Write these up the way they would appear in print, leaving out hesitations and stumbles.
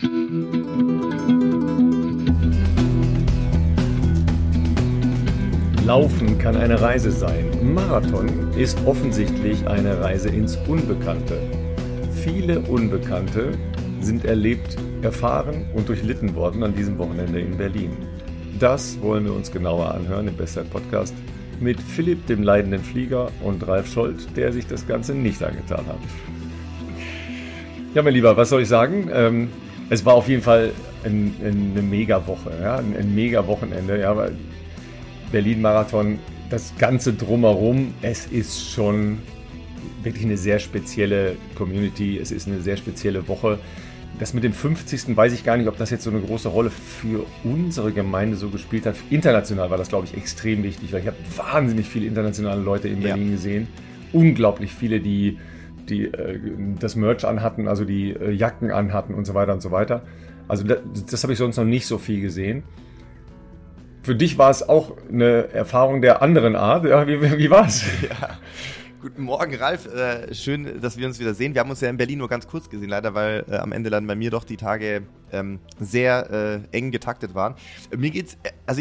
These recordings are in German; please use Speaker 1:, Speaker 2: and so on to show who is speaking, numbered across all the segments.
Speaker 1: Laufen kann eine Reise sein. Marathon ist offensichtlich eine Reise ins Unbekannte. Viele Unbekannte sind erlebt, erfahren und durchlitten worden an diesem Wochenende in Berlin. Das wollen wir uns genauer anhören im Bestzeit-Podcast mit Philipp, dem leidenden Flieger, und Ralf Scholz, der sich das Ganze nicht angetan hat. Ja, mein Lieber, was soll ich sagen? Es war auf jeden Fall eine Mega-Woche, ja? Ein Mega-Wochenende, ja, weil Berlin-Marathon, das Ganze drumherum, es ist schon wirklich eine sehr spezielle Community, es ist eine sehr spezielle Woche. Das mit dem 50. weiß ich gar nicht, ob das jetzt so eine große Rolle für unsere Gemeinde so gespielt hat. International war das, glaube ich, extrem wichtig, weil ich habe wahnsinnig viele internationale Leute in Berlin gesehen. Unglaublich viele, die das Merch anhatten, also die Jacken anhatten und so weiter und so weiter. Also das habe ich sonst noch nicht so viel gesehen. Für dich war es auch eine Erfahrung der anderen Art. Ja, wie war es?
Speaker 2: Ja. Guten Morgen, Ralf. Schön, dass wir uns wieder sehen. Wir haben uns ja in Berlin nur ganz kurz gesehen, leider, weil am Ende dann bei mir doch die Tage sehr eng getaktet waren. Mir geht's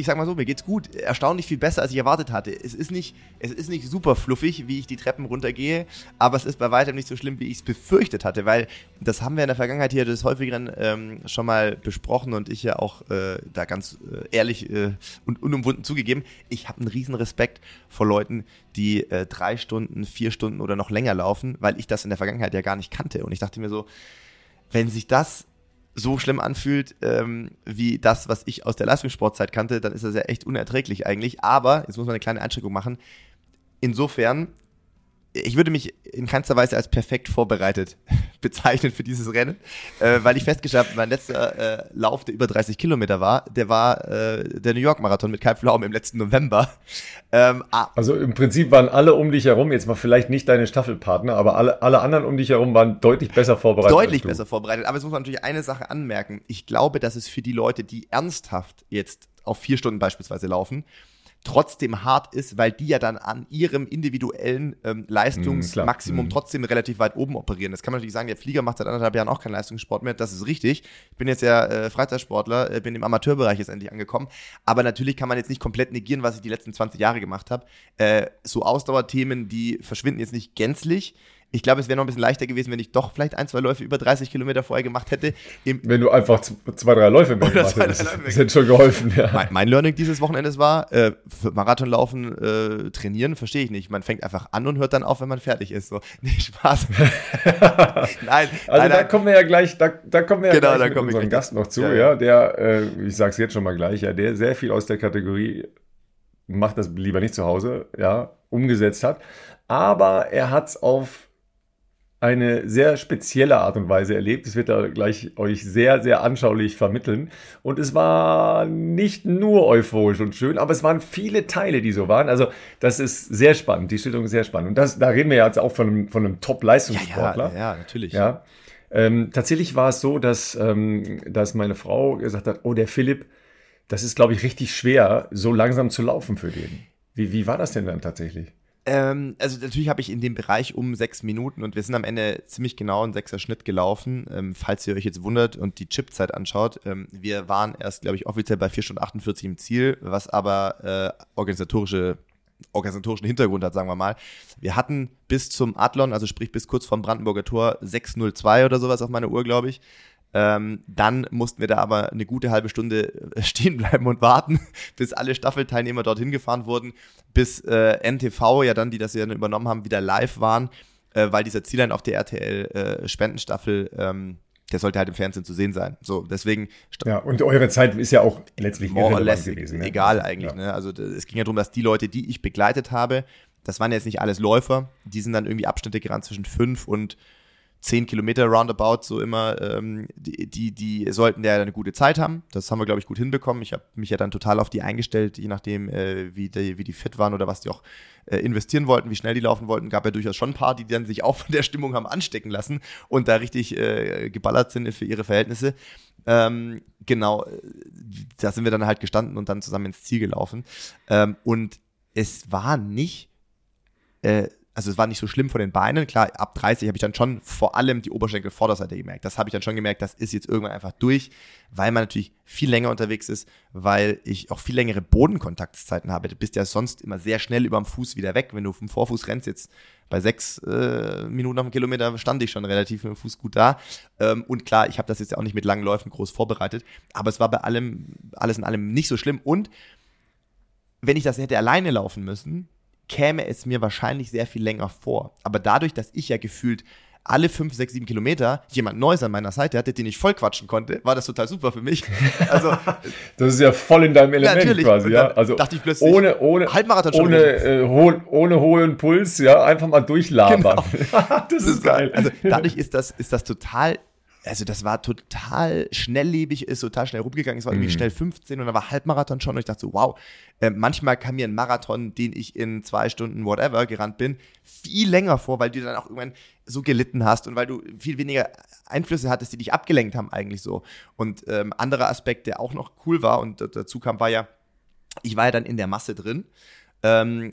Speaker 2: gut. Erstaunlich viel besser, als ich erwartet hatte. Es ist nicht super fluffig, wie ich die Treppen runtergehe, aber es ist bei weitem nicht so schlimm, wie ich es befürchtet hatte, weil das haben wir in der Vergangenheit hier des Häufigeren schon mal besprochen und ich ja auch da ganz ehrlich und unumwunden zugegeben. Ich habe einen riesen Respekt vor Leuten, die 3 Stunden, 4 Stunden oder noch länger laufen, weil ich das in der Vergangenheit ja gar nicht kannte. Und ich dachte mir so, wenn sich das so schlimm anfühlt, wie das, was ich aus der Leistungssportzeit kannte, dann ist das ja echt unerträglich eigentlich. Aber, jetzt muss man eine kleine Einschränkung machen, insofern, ich würde mich in keinster Weise als perfekt vorbereitet bezeichnen für dieses Rennen, weil ich festgestellt habe, mein letzter Lauf, der über 30 Kilometer war, der war der New York Marathon mit Kai Pflaume im letzten November.
Speaker 1: Also im Prinzip waren alle um dich herum, jetzt mal vielleicht nicht deine Staffelpartner, aber alle anderen um dich herum waren deutlich besser vorbereitet.
Speaker 2: Deutlich besser vorbereitet, aber es muss man natürlich eine Sache anmerken. Ich glaube, dass es für die Leute, die ernsthaft jetzt auf 4 Stunden beispielsweise laufen, trotzdem hart ist, weil die ja dann an ihrem individuellen Leistungsmaximum trotzdem relativ weit oben operieren. Das kann man natürlich sagen, der Flieger macht seit 1,5 Jahren auch keinen Leistungssport mehr, das ist richtig. Ich bin jetzt ja Freizeitsportler, bin im Amateurbereich jetzt endlich angekommen, aber natürlich kann man jetzt nicht komplett negieren, was ich die letzten 20 Jahre gemacht habe. So Ausdauerthemen, die verschwinden jetzt nicht gänzlich. Ich glaube, es wäre noch ein bisschen leichter gewesen, wenn ich doch vielleicht 1, 2 Läufe über 30 Kilometer vorher gemacht hätte.
Speaker 1: Wenn du einfach 2, 3 Läufe mehr gemacht hättest, das hätte schon geholfen. Ja.
Speaker 2: Mein Learning dieses Wochenendes war, für Marathonlaufen trainieren, verstehe ich nicht. Man fängt einfach an und hört dann auf, wenn man fertig ist. So, nee, Spaß.
Speaker 1: Nein. Da kommen wir ja gleich, mit unserem Gast noch zu, ja, der, ich sag's jetzt schon mal gleich, ja, der sehr viel aus der Kategorie macht das lieber nicht zu Hause, ja, umgesetzt hat. Aber er hat's auf eine sehr spezielle Art und Weise erlebt. Das wird er gleich euch sehr, sehr anschaulich vermitteln. Und es war nicht nur euphorisch und schön, aber es waren viele Teile, die so waren. Also das ist sehr spannend. Die Schilderung ist sehr spannend. Und da reden wir ja jetzt auch von einem Top-Leistungssportler.
Speaker 2: Ja, natürlich.
Speaker 1: Ja. Tatsächlich war es so, dass meine Frau gesagt hat, oh, der Philipp, das ist, glaube ich, richtig schwer, so langsam zu laufen für den. Wie war das denn dann tatsächlich?
Speaker 2: Also natürlich habe ich in dem Bereich um 6 Minuten und wir sind am Ende ziemlich genau einen 6er Schnitt gelaufen, falls ihr euch jetzt wundert und die Chipzeit anschaut. Wir waren erst, glaube ich, offiziell bei 4 Stunden 48 im Ziel, was aber organisatorischen Hintergrund hat, sagen wir mal. Wir hatten bis zum Adlon, also sprich bis kurz vorm Brandenburger Tor, 6:02 oder sowas auf meiner Uhr, glaube ich. Dann mussten wir da aber eine gute halbe Stunde stehen bleiben und warten, bis alle Staffelteilnehmer dorthin gefahren wurden, bis NTV, ja dann, die das ja übernommen haben, wieder live waren, weil dieser Zielline auf der RTL-Spendenstaffel, der sollte halt im Fernsehen zu sehen sein. So, deswegen.
Speaker 1: Ja, und eure Zeit ist ja auch letztlich
Speaker 2: irrelevant
Speaker 1: gewesen. Ne?
Speaker 2: Egal eigentlich. Ja. Ne? Also es ging ja darum, dass die Leute, die ich begleitet habe, das waren jetzt nicht alles Läufer, die sind dann irgendwie Abschnitte gerannt zwischen 5 und 10 Kilometer roundabout, so immer, die sollten ja eine gute Zeit haben. Das haben wir, glaube ich, gut hinbekommen. Ich habe mich ja dann total auf die eingestellt, je nachdem, wie die fit waren oder was die auch investieren wollten, wie schnell die laufen wollten. Gab ja durchaus schon ein paar, die dann sich auch von der Stimmung haben anstecken lassen und da richtig geballert sind für ihre Verhältnisse. Genau, da sind wir dann halt gestanden und dann zusammen ins Ziel gelaufen. Und es war nicht also es war nicht so schlimm von den Beinen. Klar, ab 30 habe ich dann schon vor allem die Oberschenkelvorderseite gemerkt. Das habe ich dann schon gemerkt, das ist jetzt irgendwann einfach durch, weil man natürlich viel länger unterwegs ist, weil ich auch viel längere Bodenkontaktzeiten habe. Du bist ja sonst immer sehr schnell über dem Fuß wieder weg. Wenn du vom Vorfuß rennst, jetzt bei 6 Minuten auf dem Kilometer stand ich schon relativ mit dem Fuß gut da. Und klar, ich habe das jetzt ja auch nicht mit langen Läufen groß vorbereitet, aber es war bei alles in allem nicht so schlimm. Und wenn ich das hätte alleine laufen müssen, käme es mir wahrscheinlich sehr viel länger vor. Aber dadurch, dass ich ja gefühlt alle 5, 6, 7 Kilometer jemand Neues an meiner Seite hatte, den ich voll quatschen konnte, war das total super für mich. Also,
Speaker 1: das ist ja voll in deinem Element
Speaker 2: natürlich.
Speaker 1: quasi. Ja? Also
Speaker 2: dachte ich plötzlich,
Speaker 1: ohne
Speaker 2: Halbmarathon schon
Speaker 1: ohne hohen Puls, ja, einfach mal durchlabern.
Speaker 2: Genau.
Speaker 1: Das ist geil.
Speaker 2: Also dadurch ist das total, also das war total schnelllebig, ist total schnell rumgegangen, es war irgendwie schnell 15 und dann war Halbmarathon schon und ich dachte so, wow, manchmal kam mir ein Marathon, den ich in 2 Stunden whatever gerannt bin, viel länger vor, weil du dann auch irgendwann so gelitten hast und weil du viel weniger Einflüsse hattest, die dich abgelenkt haben eigentlich so. Und anderer Aspekt, der auch noch cool war und dazu kam, war ja, ich war ja dann in der Masse drin. Haben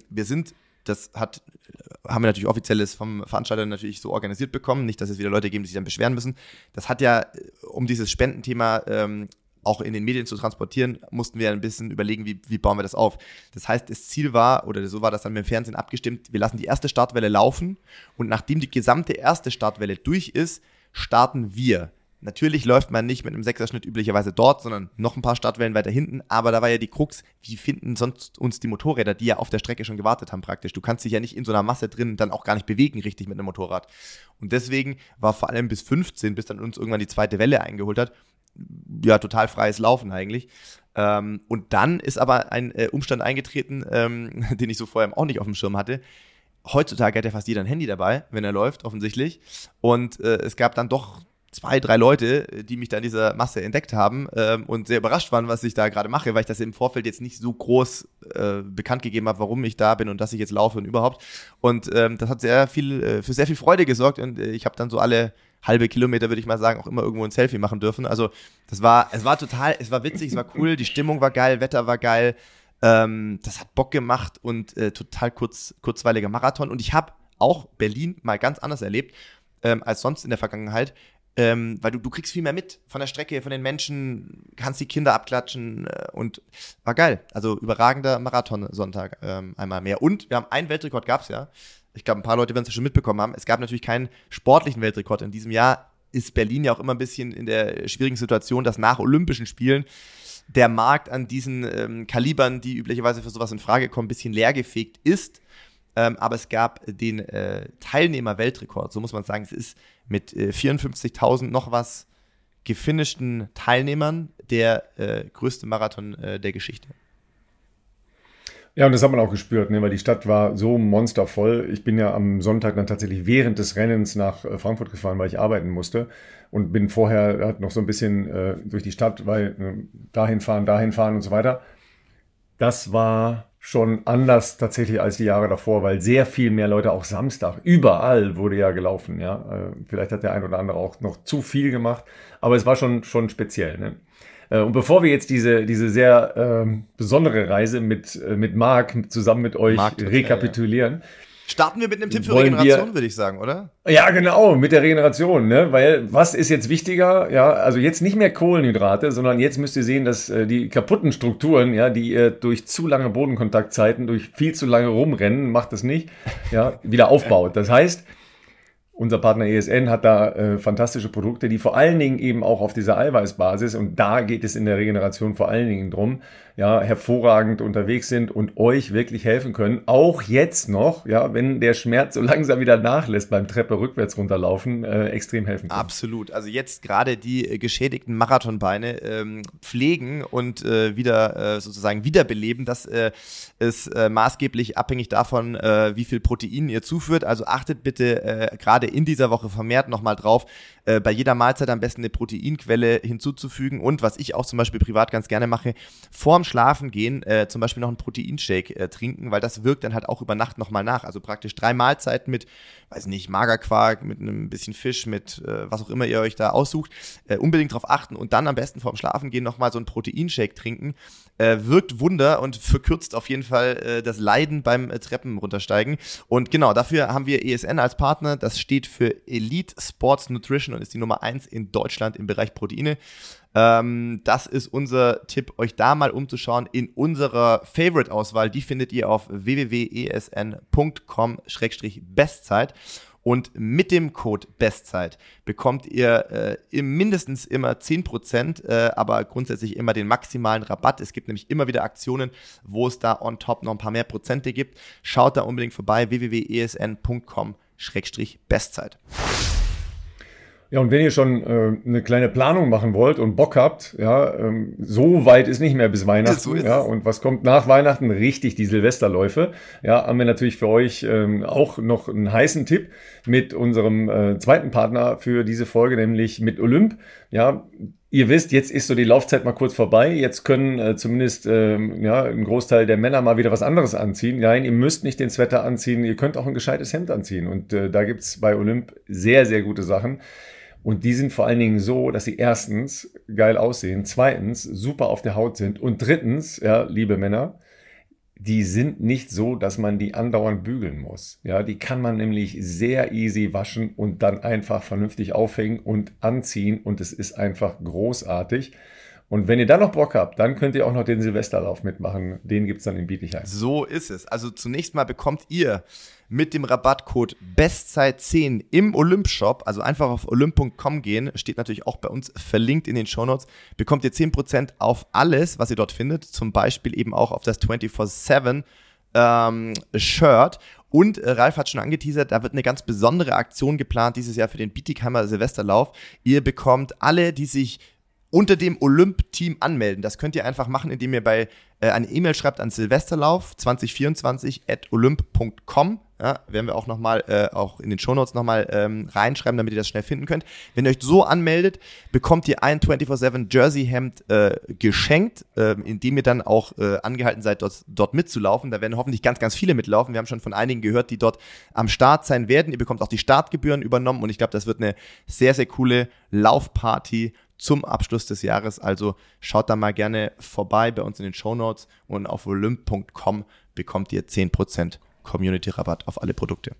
Speaker 2: wir natürlich offizielles vom Veranstalter natürlich so organisiert bekommen. Nicht, dass es wieder Leute geben, die sich dann beschweren müssen. Das hat ja, um dieses Spendenthema auch in den Medien zu transportieren, mussten wir ein bisschen überlegen, wie bauen wir das auf. Das heißt, das Ziel war, oder so war das dann mit dem Fernsehen abgestimmt, wir lassen die erste Startwelle laufen und nachdem die gesamte erste Startwelle durch ist, starten wir. Natürlich läuft man nicht mit einem 6er-Schnitt üblicherweise dort, sondern noch ein paar Startwellen weiter hinten. Aber da war ja die Krux, wie finden sonst uns die Motorräder, die ja auf der Strecke schon gewartet haben praktisch. Du kannst dich ja nicht in so einer Masse drin dann auch gar nicht bewegen richtig mit einem Motorrad. Und deswegen war vor allem bis 15, bis dann uns irgendwann die zweite Welle eingeholt hat, ja, total freies Laufen eigentlich. Und dann ist aber ein Umstand eingetreten, den ich so vorher auch nicht auf dem Schirm hatte. Heutzutage hat ja fast jeder ein Handy dabei, wenn er läuft, offensichtlich. Und es gab dann doch 2, 3 Leute, die mich da in dieser Masse entdeckt haben und sehr überrascht waren, was ich da gerade mache, weil ich das im Vorfeld jetzt nicht so groß bekannt gegeben habe, warum ich da bin und dass ich jetzt laufe und überhaupt. Und das hat für sehr viel Freude gesorgt und ich habe dann so alle halbe Kilometer, würde ich mal sagen, auch immer irgendwo ein Selfie machen dürfen. Also es war witzig, es war cool, die Stimmung war geil, Wetter war geil, das hat Bock gemacht und total kurzweiliger Marathon. Und ich habe auch Berlin mal ganz anders erlebt als sonst in der Vergangenheit. Weil du kriegst viel mehr mit von der Strecke, von den Menschen, kannst die Kinder abklatschen und war geil. Also überragender Marathon-Sonntag einmal mehr. Und wir haben einen Weltrekord, gab's ja. Ich glaube, ein paar Leute werden es ja schon mitbekommen haben. Es gab natürlich keinen sportlichen Weltrekord. In diesem Jahr ist Berlin ja auch immer ein bisschen in der schwierigen Situation, dass nach Olympischen Spielen der Markt an diesen Kalibern, die üblicherweise für sowas in Frage kommen, ein bisschen leergefegt ist. Aber es gab den Teilnehmer-Weltrekord, so muss man sagen. Es ist mit 54.000 noch was gefinischten Teilnehmern der größte Marathon der Geschichte.
Speaker 1: Ja, und das hat man auch gespürt, ne, weil die Stadt war so monstervoll. Ich bin ja am Sonntag dann tatsächlich während des Rennens nach Frankfurt gefahren, weil ich arbeiten musste und bin vorher halt noch so ein bisschen durch die Stadt, weil dahin fahren und so weiter. Das war schon anders tatsächlich als die Jahre davor, weil sehr viel mehr Leute, auch Samstag, überall wurde ja gelaufen. Ja, vielleicht hat der ein oder andere auch noch zu viel gemacht, aber es war schon speziell. Ne? Und bevor wir jetzt diese sehr besondere Reise mit Marc zusammen mit euch rekapitulieren,
Speaker 2: ja. Starten wir mit einem Tipp für Regeneration, würde ich sagen, oder?
Speaker 1: Ja, genau, mit der Regeneration, ne? Weil was ist jetzt wichtiger? Ja, also jetzt nicht mehr Kohlenhydrate, sondern jetzt müsst ihr sehen, dass die kaputten Strukturen, ja, die ihr durch zu lange Bodenkontaktzeiten, durch viel zu lange Rumrennen, macht das nicht, ja, wieder aufbaut. Das heißt, unser Partner ESN hat da fantastische Produkte, die vor allen Dingen eben auch auf dieser Eiweißbasis, und da geht es in der Regeneration vor allen Dingen drum, ja, hervorragend unterwegs sind und euch wirklich helfen können. Auch jetzt noch, ja, wenn der Schmerz so langsam wieder nachlässt beim Treppe rückwärts runterlaufen, extrem helfen können.
Speaker 2: Absolut. Also jetzt gerade die geschädigten Marathonbeine pflegen und wieder sozusagen wiederbeleben. Das ist maßgeblich abhängig davon, wie viel Protein ihr zuführt. Also achtet bitte gerade in dieser Woche vermehrt nochmal drauf, bei jeder Mahlzeit am besten eine Proteinquelle hinzuzufügen und was ich auch zum Beispiel privat ganz gerne mache, vorm Schlafengehen zum Beispiel noch einen Proteinshake trinken, weil das wirkt dann halt auch über Nacht nochmal nach. Also praktisch 3 Mahlzeiten mit, weiß nicht, Magerquark, mit einem bisschen Fisch, mit was auch immer ihr euch da aussucht, unbedingt drauf achten und dann am besten vorm Schlafengehen nochmal so einen Proteinshake trinken. Wirkt Wunder und verkürzt auf jeden Fall das Leiden beim Treppen runtersteigen. Und genau, dafür haben wir ESN als Partner. Das steht für Elite Sports Nutrition und ist die Nummer 1 in Deutschland im Bereich Proteine. Das ist unser Tipp, euch da mal umzuschauen in unserer Favorite-Auswahl. Die findet ihr auf www.esn.com/bestzeit. Und mit dem Code BESTZEIT bekommt ihr mindestens immer 10%, aber grundsätzlich immer den maximalen Rabatt. Es gibt nämlich immer wieder Aktionen, wo es da on top noch ein paar mehr Prozente gibt. Schaut da unbedingt vorbei, www.esn.com/bestzeit.
Speaker 1: Ja, und wenn ihr schon eine kleine Planung machen wollt und Bock habt, ja, so weit ist nicht mehr bis Weihnachten. So ist ja, es. Und was kommt nach Weihnachten? Richtig, die Silvesterläufe. Ja, haben wir natürlich für euch auch noch einen heißen Tipp mit unserem zweiten Partner für diese Folge, nämlich mit Olymp. Ja, ihr wisst, jetzt ist so die Laufzeit mal kurz vorbei. Jetzt können zumindest ein Großteil der Männer mal wieder was anderes anziehen. Nein, ihr müsst nicht den Sweater anziehen. Ihr könnt auch ein gescheites Hemd anziehen. Und da gibt's bei Olymp sehr, sehr gute Sachen. Und die sind vor allen Dingen so, dass sie erstens geil aussehen, zweitens super auf der Haut sind und drittens, ja, liebe Männer, die sind nicht so, dass man die andauernd bügeln muss. Ja, die kann man nämlich sehr easy waschen und dann einfach vernünftig aufhängen und anziehen und es ist einfach großartig. Und wenn ihr dann noch Bock habt, dann könnt ihr auch noch den Silvesterlauf mitmachen. Den gibt's dann in Bietigheim.
Speaker 2: So ist es. Also zunächst mal bekommt ihr mit dem Rabattcode BESTZEIT10 im Olymp-Shop, also einfach auf olymp.com gehen, steht natürlich auch bei uns verlinkt in den Shownotes, bekommt ihr 10% auf alles, was ihr dort findet, zum Beispiel eben auch auf das 24/7 Shirt. Und Ralf hat schon angeteasert, da wird eine ganz besondere Aktion geplant dieses Jahr für den Bietigheimer Silvesterlauf. Ihr bekommt alle, die sich unter dem Olymp-Team anmelden. Das könnt ihr einfach machen, indem ihr bei eine E-Mail schreibt an silvesterlauf2024@olymp.com. Ja, werden wir auch nochmal auch in den Shownotes nochmal reinschreiben, damit ihr das schnell finden könnt. Wenn ihr euch so anmeldet, bekommt ihr ein 24/7 Jersey-Hemd geschenkt, indem ihr dann auch angehalten seid, dort mitzulaufen. Da werden hoffentlich ganz, ganz viele mitlaufen. Wir haben schon von einigen gehört, die dort am Start sein werden. Ihr bekommt auch die Startgebühren übernommen und ich glaube, das wird eine sehr, sehr coole Laufparty zum Abschluss des Jahres. Also schaut da mal gerne vorbei bei uns in den Shownotes und auf olymp.com bekommt ihr 10% Community-Rabatt auf alle Produkte.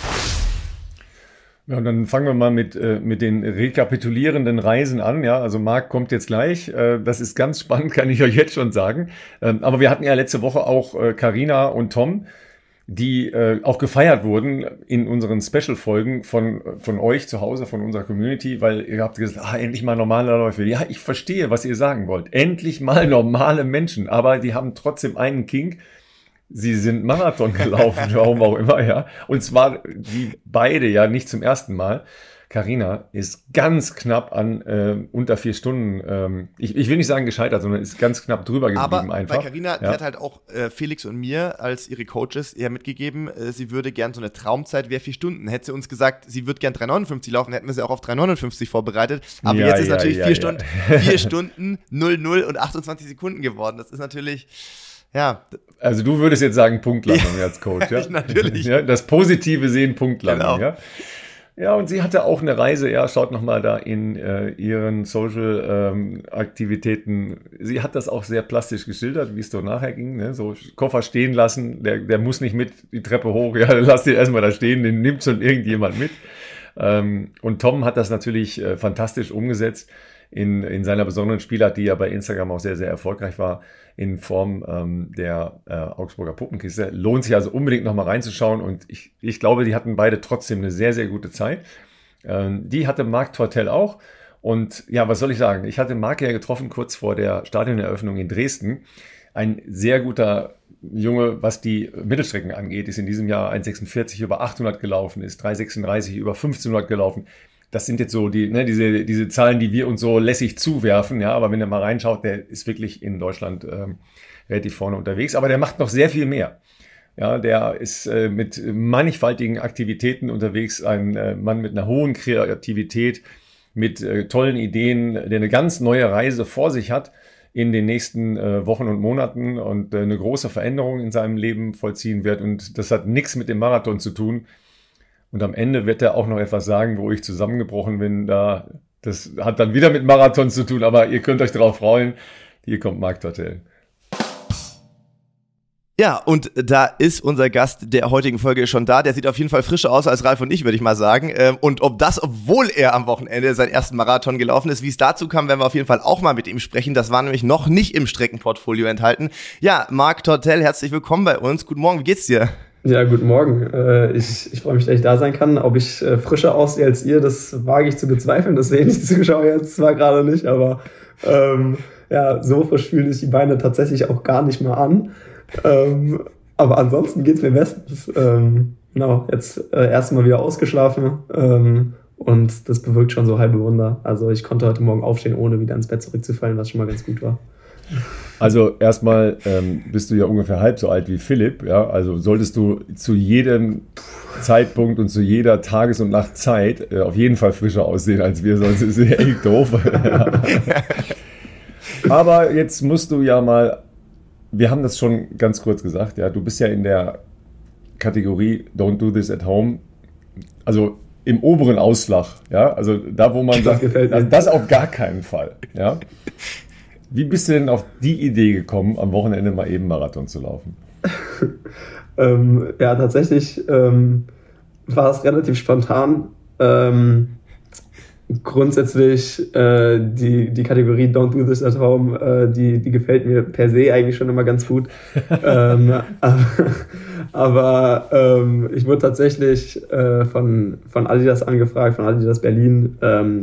Speaker 1: Ja, und dann fangen wir mal mit den rekapitulierenden Reisen an. Ja, also Marc kommt jetzt gleich. Das ist ganz spannend, kann ich euch jetzt schon sagen. Aber wir hatten ja letzte Woche auch Carina und Tom, die auch gefeiert wurden in unseren Special-Folgen von euch zu Hause, von unserer Community, weil ihr habt gesagt, endlich mal normale Läufe. Ja, ich verstehe, was ihr sagen wollt. Endlich mal normale Menschen, aber die haben trotzdem einen Kink. Sie sind Marathon gelaufen, warum auch immer, ja. Und zwar die beide ja nicht zum ersten Mal. Carina ist ganz knapp an unter 4 Stunden, ich will nicht sagen gescheitert, sondern ist ganz knapp drüber geblieben.
Speaker 2: Aber
Speaker 1: einfach.
Speaker 2: Bei Carina, die hat halt auch Felix und mir als ihre Coaches eher mitgegeben, sie würde gern so eine Traumzeit wäre 4 Stunden. Hätte sie uns gesagt, sie würde gern 3,59 laufen, hätten wir sie auch auf 3,59 vorbereitet. Aber jetzt ist natürlich 4 Stunden, 00 und 28 Sekunden geworden. Das ist natürlich... Ja.
Speaker 1: Also du würdest jetzt sagen Punktlandung als Coach, ja?
Speaker 2: Natürlich.
Speaker 1: Ja, das Positive sehen Punktlandung,
Speaker 2: genau.
Speaker 1: Ja. Ja, und sie hatte auch eine Reise, ja, schaut nochmal da in ihren Social-Aktivitäten. Sie hat das auch sehr plastisch geschildert, wie es dort nachher ging, ne? So Koffer stehen lassen, der muss nicht mit die Treppe hoch, ja, lass den erstmal da stehen, den nimmt schon irgendjemand mit. Und Tom hat das natürlich fantastisch umgesetzt in seiner besonderen Spielart, die ja bei Instagram auch sehr, sehr erfolgreich war, in Form der Augsburger Puppenkiste. Lohnt sich also unbedingt nochmal reinzuschauen und ich glaube, die hatten beide trotzdem eine sehr, sehr gute Zeit. Die hatte Marc Tortel auch und ja, was soll ich sagen? Ich hatte Marc ja getroffen kurz vor der Stadioneröffnung in Dresden. Ein sehr guter Junge, was die Mittelstrecken angeht, ist in diesem Jahr 1,46 über 800 gelaufen, ist 3,36 über 1500 gelaufen. Das sind jetzt so diese Zahlen, die wir uns so lässig zuwerfen, ja, aber wenn ihr mal reinschaut, der ist wirklich in Deutschland relativ vorne unterwegs, aber der macht noch sehr viel mehr. Ja, der ist mit mannigfaltigen Aktivitäten unterwegs, ein Mann mit einer hohen Kreativität, mit tollen Ideen, der eine ganz neue Reise vor sich hat in den nächsten Wochen und Monaten und eine große Veränderung in seinem Leben vollziehen wird. Und das hat nichts mit dem Marathon zu tun. Und am Ende wird er auch noch etwas sagen, wo ich zusammengebrochen bin. Das hat dann wieder mit Marathon zu tun, aber ihr könnt euch darauf freuen. Hier kommt Marc Tortel.
Speaker 2: Ja, und da ist unser Gast der heutigen Folge schon da. Der sieht auf jeden Fall frischer aus als Ralf und ich, würde ich mal sagen. Und obwohl er am Wochenende seinen ersten Marathon gelaufen ist, wie es dazu kam, werden wir auf jeden Fall auch mal mit ihm sprechen. Das war nämlich noch nicht im Streckenportfolio enthalten. Ja, Marc Tortel, herzlich willkommen bei uns. Guten Morgen, wie geht's dir?
Speaker 3: Ja, guten Morgen. Ich freue mich, dass ich da sein kann. Ob ich frischer aussehe als ihr, das wage ich zu bezweifeln. Das sehen die Zuschauer jetzt zwar gerade nicht, aber so frisch fühlen sich die Beine tatsächlich auch gar nicht mehr an. Aber ansonsten geht's mir bestens. Jetzt erstmal wieder ausgeschlafen und das bewirkt schon so halbe Wunder. Also ich konnte heute Morgen aufstehen, ohne wieder ins Bett zurückzufallen, was schon mal ganz gut war.
Speaker 1: Also erstmal bist du ja ungefähr halb so alt wie Philipp, ja. Also solltest du zu jedem Zeitpunkt und zu jeder Tages- und Nachtzeit auf jeden Fall frischer aussehen als wir, sonst ist es echt doof. Aber jetzt musst du ja mal. Wir haben das schon ganz kurz gesagt, ja, du bist ja in der Kategorie Don't do this at home, also im oberen Auslag, ja, also da, wo man sagt, das auf gar keinen Fall, ja. Wie bist du denn auf die Idee gekommen, am Wochenende mal eben Marathon zu laufen?
Speaker 3: Tatsächlich war es relativ spontan. Grundsätzlich die Kategorie Don't do this at home, die gefällt mir per se eigentlich schon immer ganz gut. Aber ich wurde tatsächlich von Adidas angefragt, von Adidas Berlin,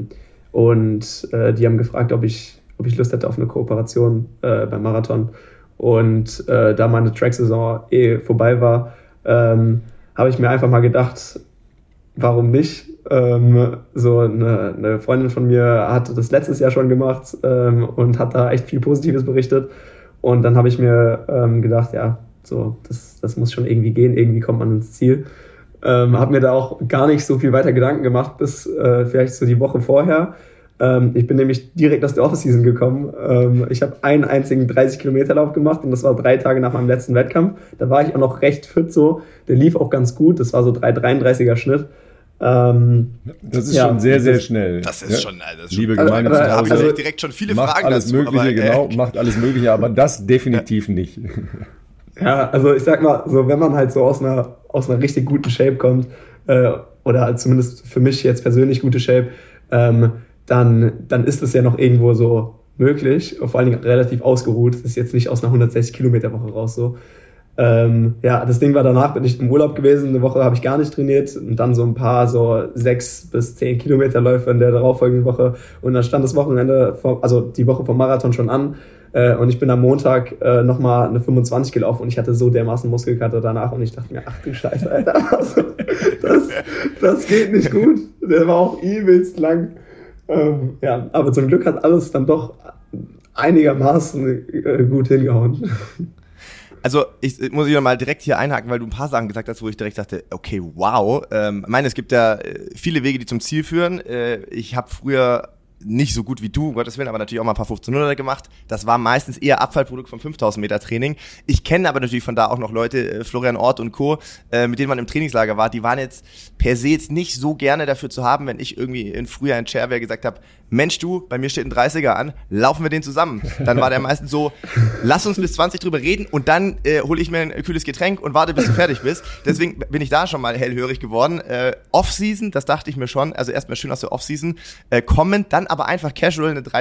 Speaker 3: und die haben gefragt, ob ich Lust hätte auf eine Kooperation beim Marathon. Und da meine Track-Saison vorbei war, habe ich mir einfach mal gedacht, warum nicht? So eine Freundin von mir hatte das letztes Jahr schon gemacht und hat da echt viel Positives berichtet. Und dann habe ich mir gedacht, ja, so das muss schon irgendwie gehen, irgendwie kommt man ins Ziel. Habe mir da auch gar nicht so viel weiter Gedanken gemacht, bis vielleicht so die Woche vorher. Ich bin nämlich direkt aus der Offseason gekommen. Ich habe einen einzigen 30-Kilometer-Lauf gemacht und das war 3 Tage nach meinem letzten Wettkampf. Da war ich auch noch recht fit so. Der lief auch ganz gut. Das war so 3,33er Schnitt.
Speaker 1: Das ist schon sehr, sehr schnell.
Speaker 2: Das ist schon,
Speaker 1: liebe Gemeinde zu Hause.
Speaker 2: Also direkt schon viele
Speaker 1: macht
Speaker 2: Fragen
Speaker 1: alles
Speaker 2: dazu.
Speaker 1: Mögliche,
Speaker 2: Aber,
Speaker 1: macht alles Mögliche, aber das definitiv nicht.
Speaker 3: Ja, also ich sag mal, so wenn man halt so aus einer richtig guten Shape kommt, oder zumindest für mich jetzt persönlich gute Shape, dann ist es ja noch irgendwo so möglich, vor allen Dingen relativ ausgeruht. Das ist jetzt nicht aus einer 160-Kilometer-Woche raus so. Das Ding war, danach bin ich im Urlaub gewesen, eine Woche habe ich gar nicht trainiert und dann so ein paar so 6 bis 10 Kilometerläufe in der darauffolgenden Woche und dann stand das Wochenende, die Woche vom Marathon schon an und ich bin am Montag nochmal eine 25 gelaufen und ich hatte so dermaßen Muskelkater danach und ich dachte mir, ach du Scheiße, Alter, also, das geht nicht gut. Der war auch übelst lang. Aber zum Glück hat alles dann doch einigermaßen gut hingehauen.
Speaker 2: Also ich muss mal direkt hier einhaken, weil du ein paar Sachen gesagt hast, wo ich direkt dachte, okay, wow. Ich meine, es gibt ja viele Wege, die zum Ziel führen. Ich habe früher nicht so gut wie du, um Gottes Willen, aber natürlich auch mal ein paar 1500er gemacht. Das war meistens eher Abfallprodukt vom 5000 Meter Training. Ich kenne aber natürlich von da auch noch Leute, Florian Ort und Co., mit denen man im Trainingslager war, die waren jetzt per se jetzt nicht so gerne dafür zu haben, wenn ich irgendwie in Frühjahr in Scherwehr gesagt habe, Mensch du, bei mir steht ein 30er an, laufen wir den zusammen. Dann war der meistens so, lass uns bis 20 drüber reden und dann hole ich mir ein kühles Getränk und warte, bis du fertig bist. Deswegen bin ich da schon mal hellhörig geworden. Off-Season, das dachte ich mir schon, also erstmal schön aus der Off-Season, kommend, dann aber einfach casual eine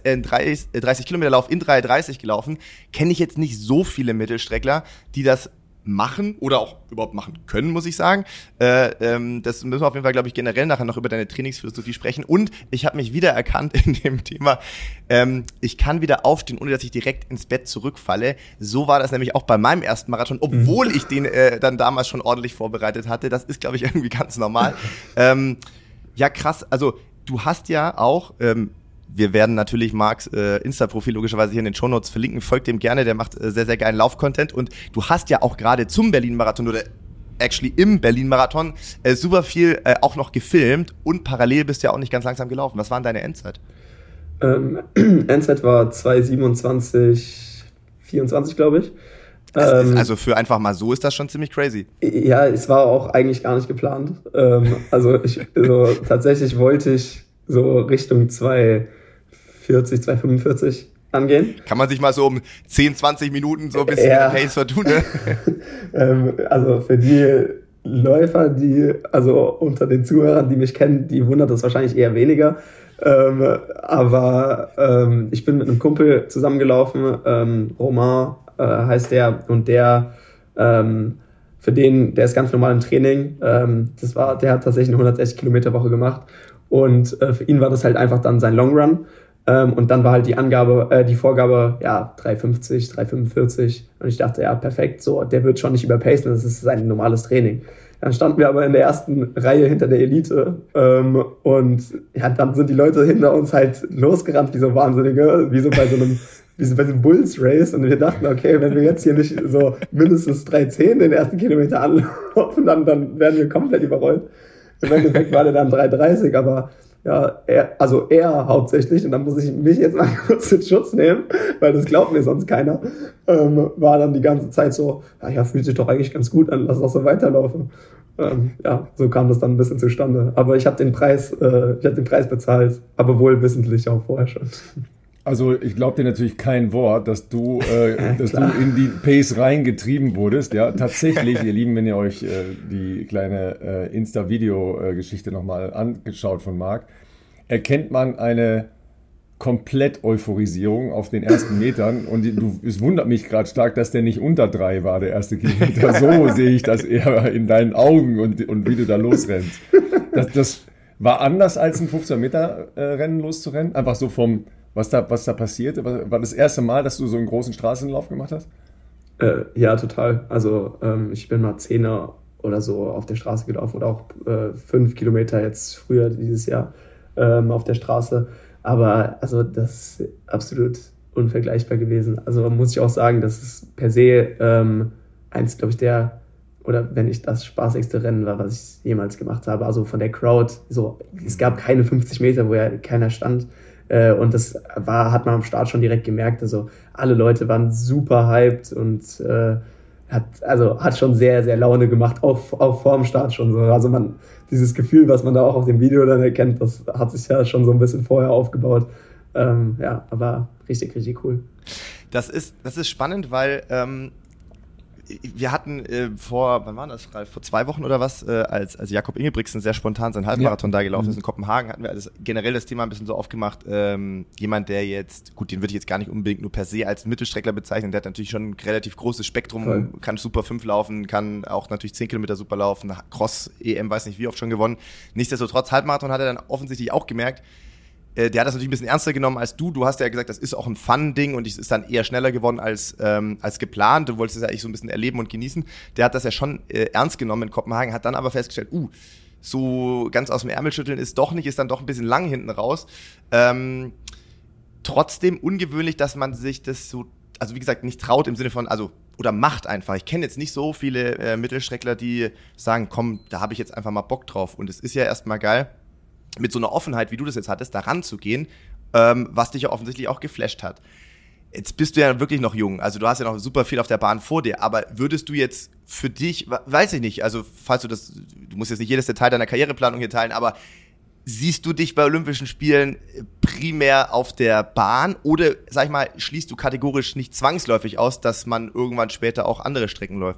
Speaker 2: 30 Kilometer Lauf in 3,30 gelaufen. Kenne ich jetzt nicht so viele Mittelstreckler, die das machen oder auch überhaupt machen können, muss ich sagen. Das müssen wir auf jeden Fall, glaube ich, generell nachher noch über deine Trainingsphilosophie sprechen. Und ich habe mich wiedererkannt in dem Thema, ich kann wieder aufstehen, ohne dass ich direkt ins Bett zurückfalle. So war das nämlich auch bei meinem ersten Marathon, obwohl ich den dann damals schon ordentlich vorbereitet hatte. Das ist, glaube ich, irgendwie ganz normal. Ja, krass. Also du hast ja auch wir werden natürlich Marks Insta-Profil logischerweise hier in den Shownotes verlinken. Folgt dem gerne, der macht sehr, sehr geilen Lauf-Content. Und du hast ja auch gerade zum Berlin-Marathon oder actually im Berlin-Marathon super viel auch noch gefilmt und parallel bist du ja auch nicht ganz langsam gelaufen. Was war denn deine Endzeit?
Speaker 3: Endzeit war 2:27, 24, glaube ich.
Speaker 2: Also für einfach mal so ist das schon ziemlich crazy.
Speaker 3: Ja, es war auch eigentlich gar nicht geplant. Tatsächlich wollte ich so Richtung 2:40, 2:45 angehen.
Speaker 2: Kann man sich mal so um 10, 20 Minuten so ein bisschen in der Pace vertun, ne?
Speaker 3: Also für die Läufer, also unter den Zuhörern, die mich kennen, die wundert das wahrscheinlich eher weniger. Aber ich bin mit einem Kumpel zusammengelaufen, Romain heißt der, und der ist ganz normal im Training. Der hat tatsächlich eine 160 Kilometer Woche gemacht und für ihn war das halt einfach dann sein Long Run. Und dann war halt die Vorgabe, 3:50, 3:45. Und ich dachte, ja, perfekt, so, der wird schon nicht überpacen, das ist sein normales Training. Dann standen wir aber in der ersten Reihe hinter der Elite und ja, dann sind die Leute hinter uns halt losgerannt wie so Wahnsinnige, wie so bei so einem Bulls Race, und wir dachten, okay, wenn wir jetzt hier nicht so mindestens 3:10 den ersten Kilometer anlaufen, dann werden wir komplett überrollt. Im Endeffekt war der dann 3:30, aber ja, er hauptsächlich, und dann muss ich mich jetzt mal kurz in Schutz nehmen, weil das glaubt mir sonst keiner, war dann die ganze Zeit so, ja, fühlt sich doch eigentlich ganz gut an, lass doch so weiterlaufen. So kam das dann ein bisschen zustande. Aber ich habe den Preis bezahlt, aber wohl wissentlich auch vorher schon.
Speaker 1: Also ich glaube dir natürlich kein Wort, dass du in die Pace reingetrieben wurdest. Ja, tatsächlich, ihr Lieben, wenn ihr euch die kleine Insta-Video-Geschichte nochmal angeschaut von Marc, erkennt man eine komplett Euphorisierung auf den ersten Metern. Und es wundert mich gerade stark, dass der nicht unter 3 war, der erste Kilometer. So sehe ich das eher in deinen Augen und wie du da losrennst. Das war anders als ein 15-Meter-Rennen loszurennen, einfach so vom... Was da passierte? War das erste Mal, dass du so einen großen Straßenlauf gemacht hast?
Speaker 3: Ja, total. Also ich bin mal 10er oder so auf der Straße gelaufen oder auch 5 Kilometer jetzt früher dieses Jahr auf der Straße. Aber also das ist absolut unvergleichbar gewesen. Also muss ich auch sagen, das ist per se eins, glaube ich, oder wenn nicht das spaßigste Rennen war, was ich jemals gemacht habe. Also von der Crowd, so, es gab keine 50 Meter, wo ja keiner stand. Und das hat man am Start schon direkt gemerkt. Also alle Leute waren super hyped und hat schon sehr, sehr Laune gemacht, auch vor dem Start schon so. Also dieses Gefühl, was man da auch auf dem Video dann erkennt, das hat sich ja schon so ein bisschen vorher aufgebaut. Aber richtig, richtig cool.
Speaker 2: Das ist spannend, weil wir hatten wann war das, Ralf? Vor 2 Wochen oder was, als Jakob Ingebrigtsen sehr spontan seinen Halbmarathon da gelaufen ist in Kopenhagen, hatten wir generell das Thema ein bisschen so aufgemacht, jemand, der jetzt, gut, den würde ich jetzt gar nicht unbedingt nur per se als Mittelstreckler bezeichnen, der hat natürlich schon ein relativ großes Spektrum, kann super 5 laufen, kann auch natürlich 10 Kilometer super laufen, Cross, EM, weiß nicht wie oft schon gewonnen. Nichtsdestotrotz, Halbmarathon hat er dann offensichtlich auch gemerkt, der hat das natürlich ein bisschen ernster genommen als du. Du hast ja gesagt, das ist auch ein Fun-Ding und es ist dann eher schneller geworden als geplant. Du wolltest es ja eigentlich so ein bisschen erleben und genießen. Der hat das ja schon ernst genommen in Kopenhagen, hat dann aber festgestellt, so ganz aus dem Ärmel schütteln ist dann doch ein bisschen lang hinten raus. Trotzdem ungewöhnlich, dass man sich das so, also wie gesagt, nicht traut im Sinne von, oder macht einfach. Ich kenne jetzt nicht so viele Mittelstreckler, die sagen, komm, da habe ich jetzt einfach mal Bock drauf. Und es ist ja erstmal geil, mit so einer Offenheit, wie du das jetzt hattest, da ranzugehen, was dich ja offensichtlich auch geflasht hat. Jetzt bist du ja wirklich noch jung, also du hast ja noch super viel auf der Bahn vor dir, aber würdest du jetzt für dich, weiß ich nicht, also falls du musst jetzt nicht jedes Detail deiner Karriereplanung hier teilen, aber siehst du dich bei Olympischen Spielen primär auf der Bahn oder, sag ich mal, schließt du kategorisch nicht zwangsläufig aus, dass man irgendwann später auch andere Strecken läuft?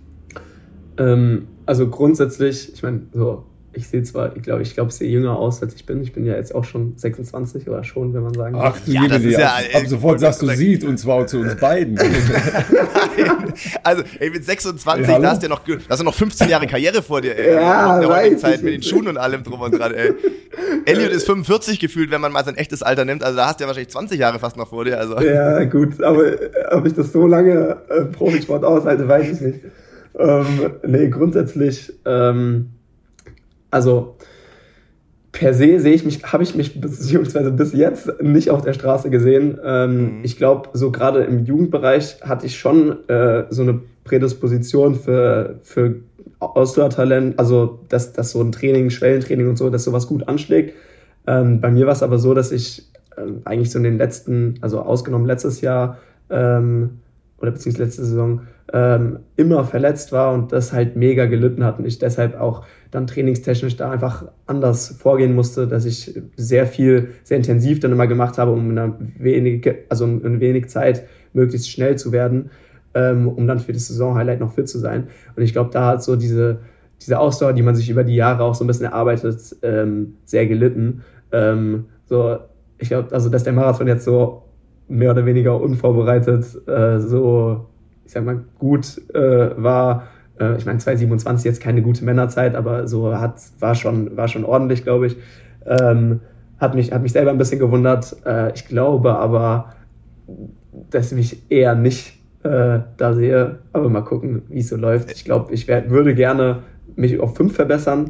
Speaker 3: Also grundsätzlich, ich meine, so, ich sehe zwar, ich glaube, ich sehe jünger aus, als ich bin. Ich bin ja jetzt auch schon 26 oder schon, wenn man sagen
Speaker 1: Ach du Liebe, ab sofort sagst du sieht, und zwar zu uns beiden.
Speaker 2: Nein. Also, mit 26, da hast du ja noch 15 Jahre Karriere vor dir, ey.
Speaker 3: Ja,
Speaker 2: der Zeit mit den Schuhen und allem drum und dran, ey. Elliot ist 45 gefühlt, wenn man mal sein echtes Alter nimmt. Also da hast du ja wahrscheinlich 20 Jahre fast noch vor dir. Also.
Speaker 3: Ja, gut, aber ob ich das so lange Profisport aushalte, weiß ich nicht. Nee, grundsätzlich, also per se habe ich mich beziehungsweise bis jetzt nicht auf der Straße gesehen. Ich glaube, so gerade im Jugendbereich hatte ich schon so eine Prädisposition für Ausdauertalent, also dass so ein Training, Schwellentraining und so, dass sowas gut anschlägt. Bei mir war es aber so, dass ich eigentlich so in den letzten, also ausgenommen letztes Jahr oder beziehungsweise letzte Saison, immer verletzt war und das halt mega gelitten hat und ich deshalb auch dann trainingstechnisch da einfach anders vorgehen musste, dass ich sehr intensiv dann immer gemacht habe, um in wenig Zeit möglichst schnell zu werden, um dann für das Saisonhighlight noch fit zu sein. Und ich glaube, da hat so diese Ausdauer, die man sich über die Jahre auch so ein bisschen erarbeitet, sehr gelitten. Ich glaube, also dass der Marathon jetzt so mehr oder weniger unvorbereitet ich sag mal, gut war. Ich meine, 2,27 jetzt keine gute Männerzeit, aber so war schon ordentlich, glaube ich. Hat mich selber ein bisschen gewundert. Ich glaube aber, dass ich mich eher nicht da sehe. Aber mal gucken, wie es so läuft. Ich glaube, würde gerne mich auf 5 verbessern.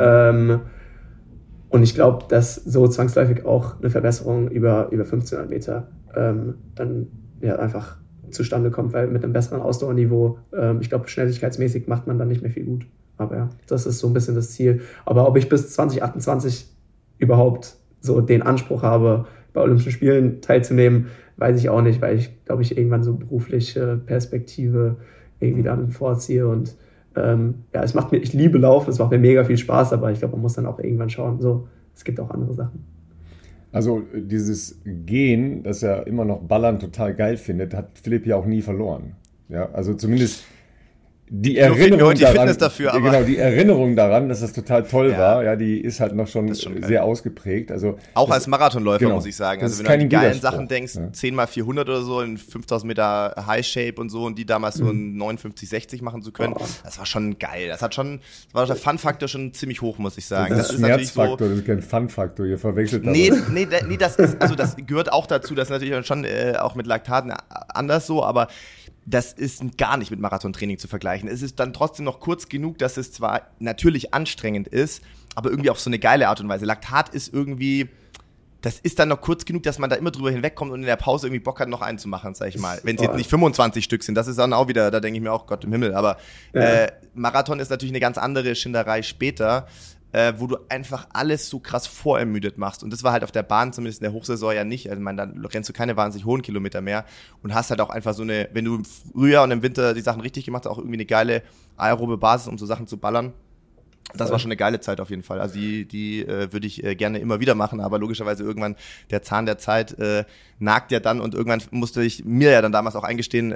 Speaker 3: Und ich glaube, dass so zwangsläufig auch eine Verbesserung über 1500 Meter dann ja einfach zustande kommt, weil mit einem besseren Ausdauerniveau, ich glaube, schnelligkeitsmäßig macht man dann nicht mehr viel gut. Aber ja, das ist so ein bisschen das Ziel. Aber ob ich bis 2028 überhaupt so den Anspruch habe, bei Olympischen Spielen teilzunehmen, weiß ich auch nicht, weil ich, glaube ich, irgendwann so berufliche Perspektive irgendwie dann vorziehe und ich liebe Laufen, es macht mir mega viel Spaß, aber ich glaube, man muss dann auch irgendwann schauen, so, es gibt auch andere Sachen.
Speaker 1: Also dieses Gehen, das er immer noch Ballern total geil findet, hat Philipp ja auch nie verloren. Ja, also zumindest die Erinnerung daran, die Erinnerung daran, dass das total toll war, ja, die ist halt noch schon sehr ausgeprägt. Also
Speaker 2: auch als Marathonläufer, muss ich sagen. Also wenn du an die geilen Sachen denkst, 10x400 oder so in 5000 Meter High Shape und so und die damals so in 59,60 machen zu können, das war schon geil. War der Fun-Faktor schon ziemlich hoch, muss ich sagen.
Speaker 1: Das ist Schmerzfaktor, das ist kein Fun-Faktor, ihr verwechselt das.
Speaker 2: Nee, das gehört auch dazu, das ist natürlich schon auch mit Laktaten anders so, aber das ist gar nicht mit Marathontraining zu vergleichen. Es ist dann trotzdem noch kurz genug, dass es zwar natürlich anstrengend ist, aber irgendwie auf so eine geile Art und Weise. Laktat ist irgendwie, das ist dann noch kurz genug, dass man da immer drüber hinwegkommt und in der Pause irgendwie Bock hat, noch einen zu machen, sag ich mal. Wenn es jetzt nicht 25 Stück sind, das ist dann auch wieder, da denke ich mir auch, Gott im Himmel. Aber Marathon ist natürlich eine ganz andere Schinderei später, wo du einfach alles so krass vorermüdet machst. Und das war halt auf der Bahn, zumindest in der Hochsaison ja nicht. Also, dann rennst du keine wahnsinnig hohen Kilometer mehr und hast halt auch einfach so eine, wenn du im Frühjahr und im Winter die Sachen richtig gemacht hast, auch irgendwie eine geile aerobe Basis, um so Sachen zu ballern. Das war schon eine geile Zeit auf jeden Fall. Also die würde ich gerne immer wieder machen, aber logischerweise irgendwann der Zahn der Zeit nagt ja dann und irgendwann musste ich mir ja dann damals auch eingestehen,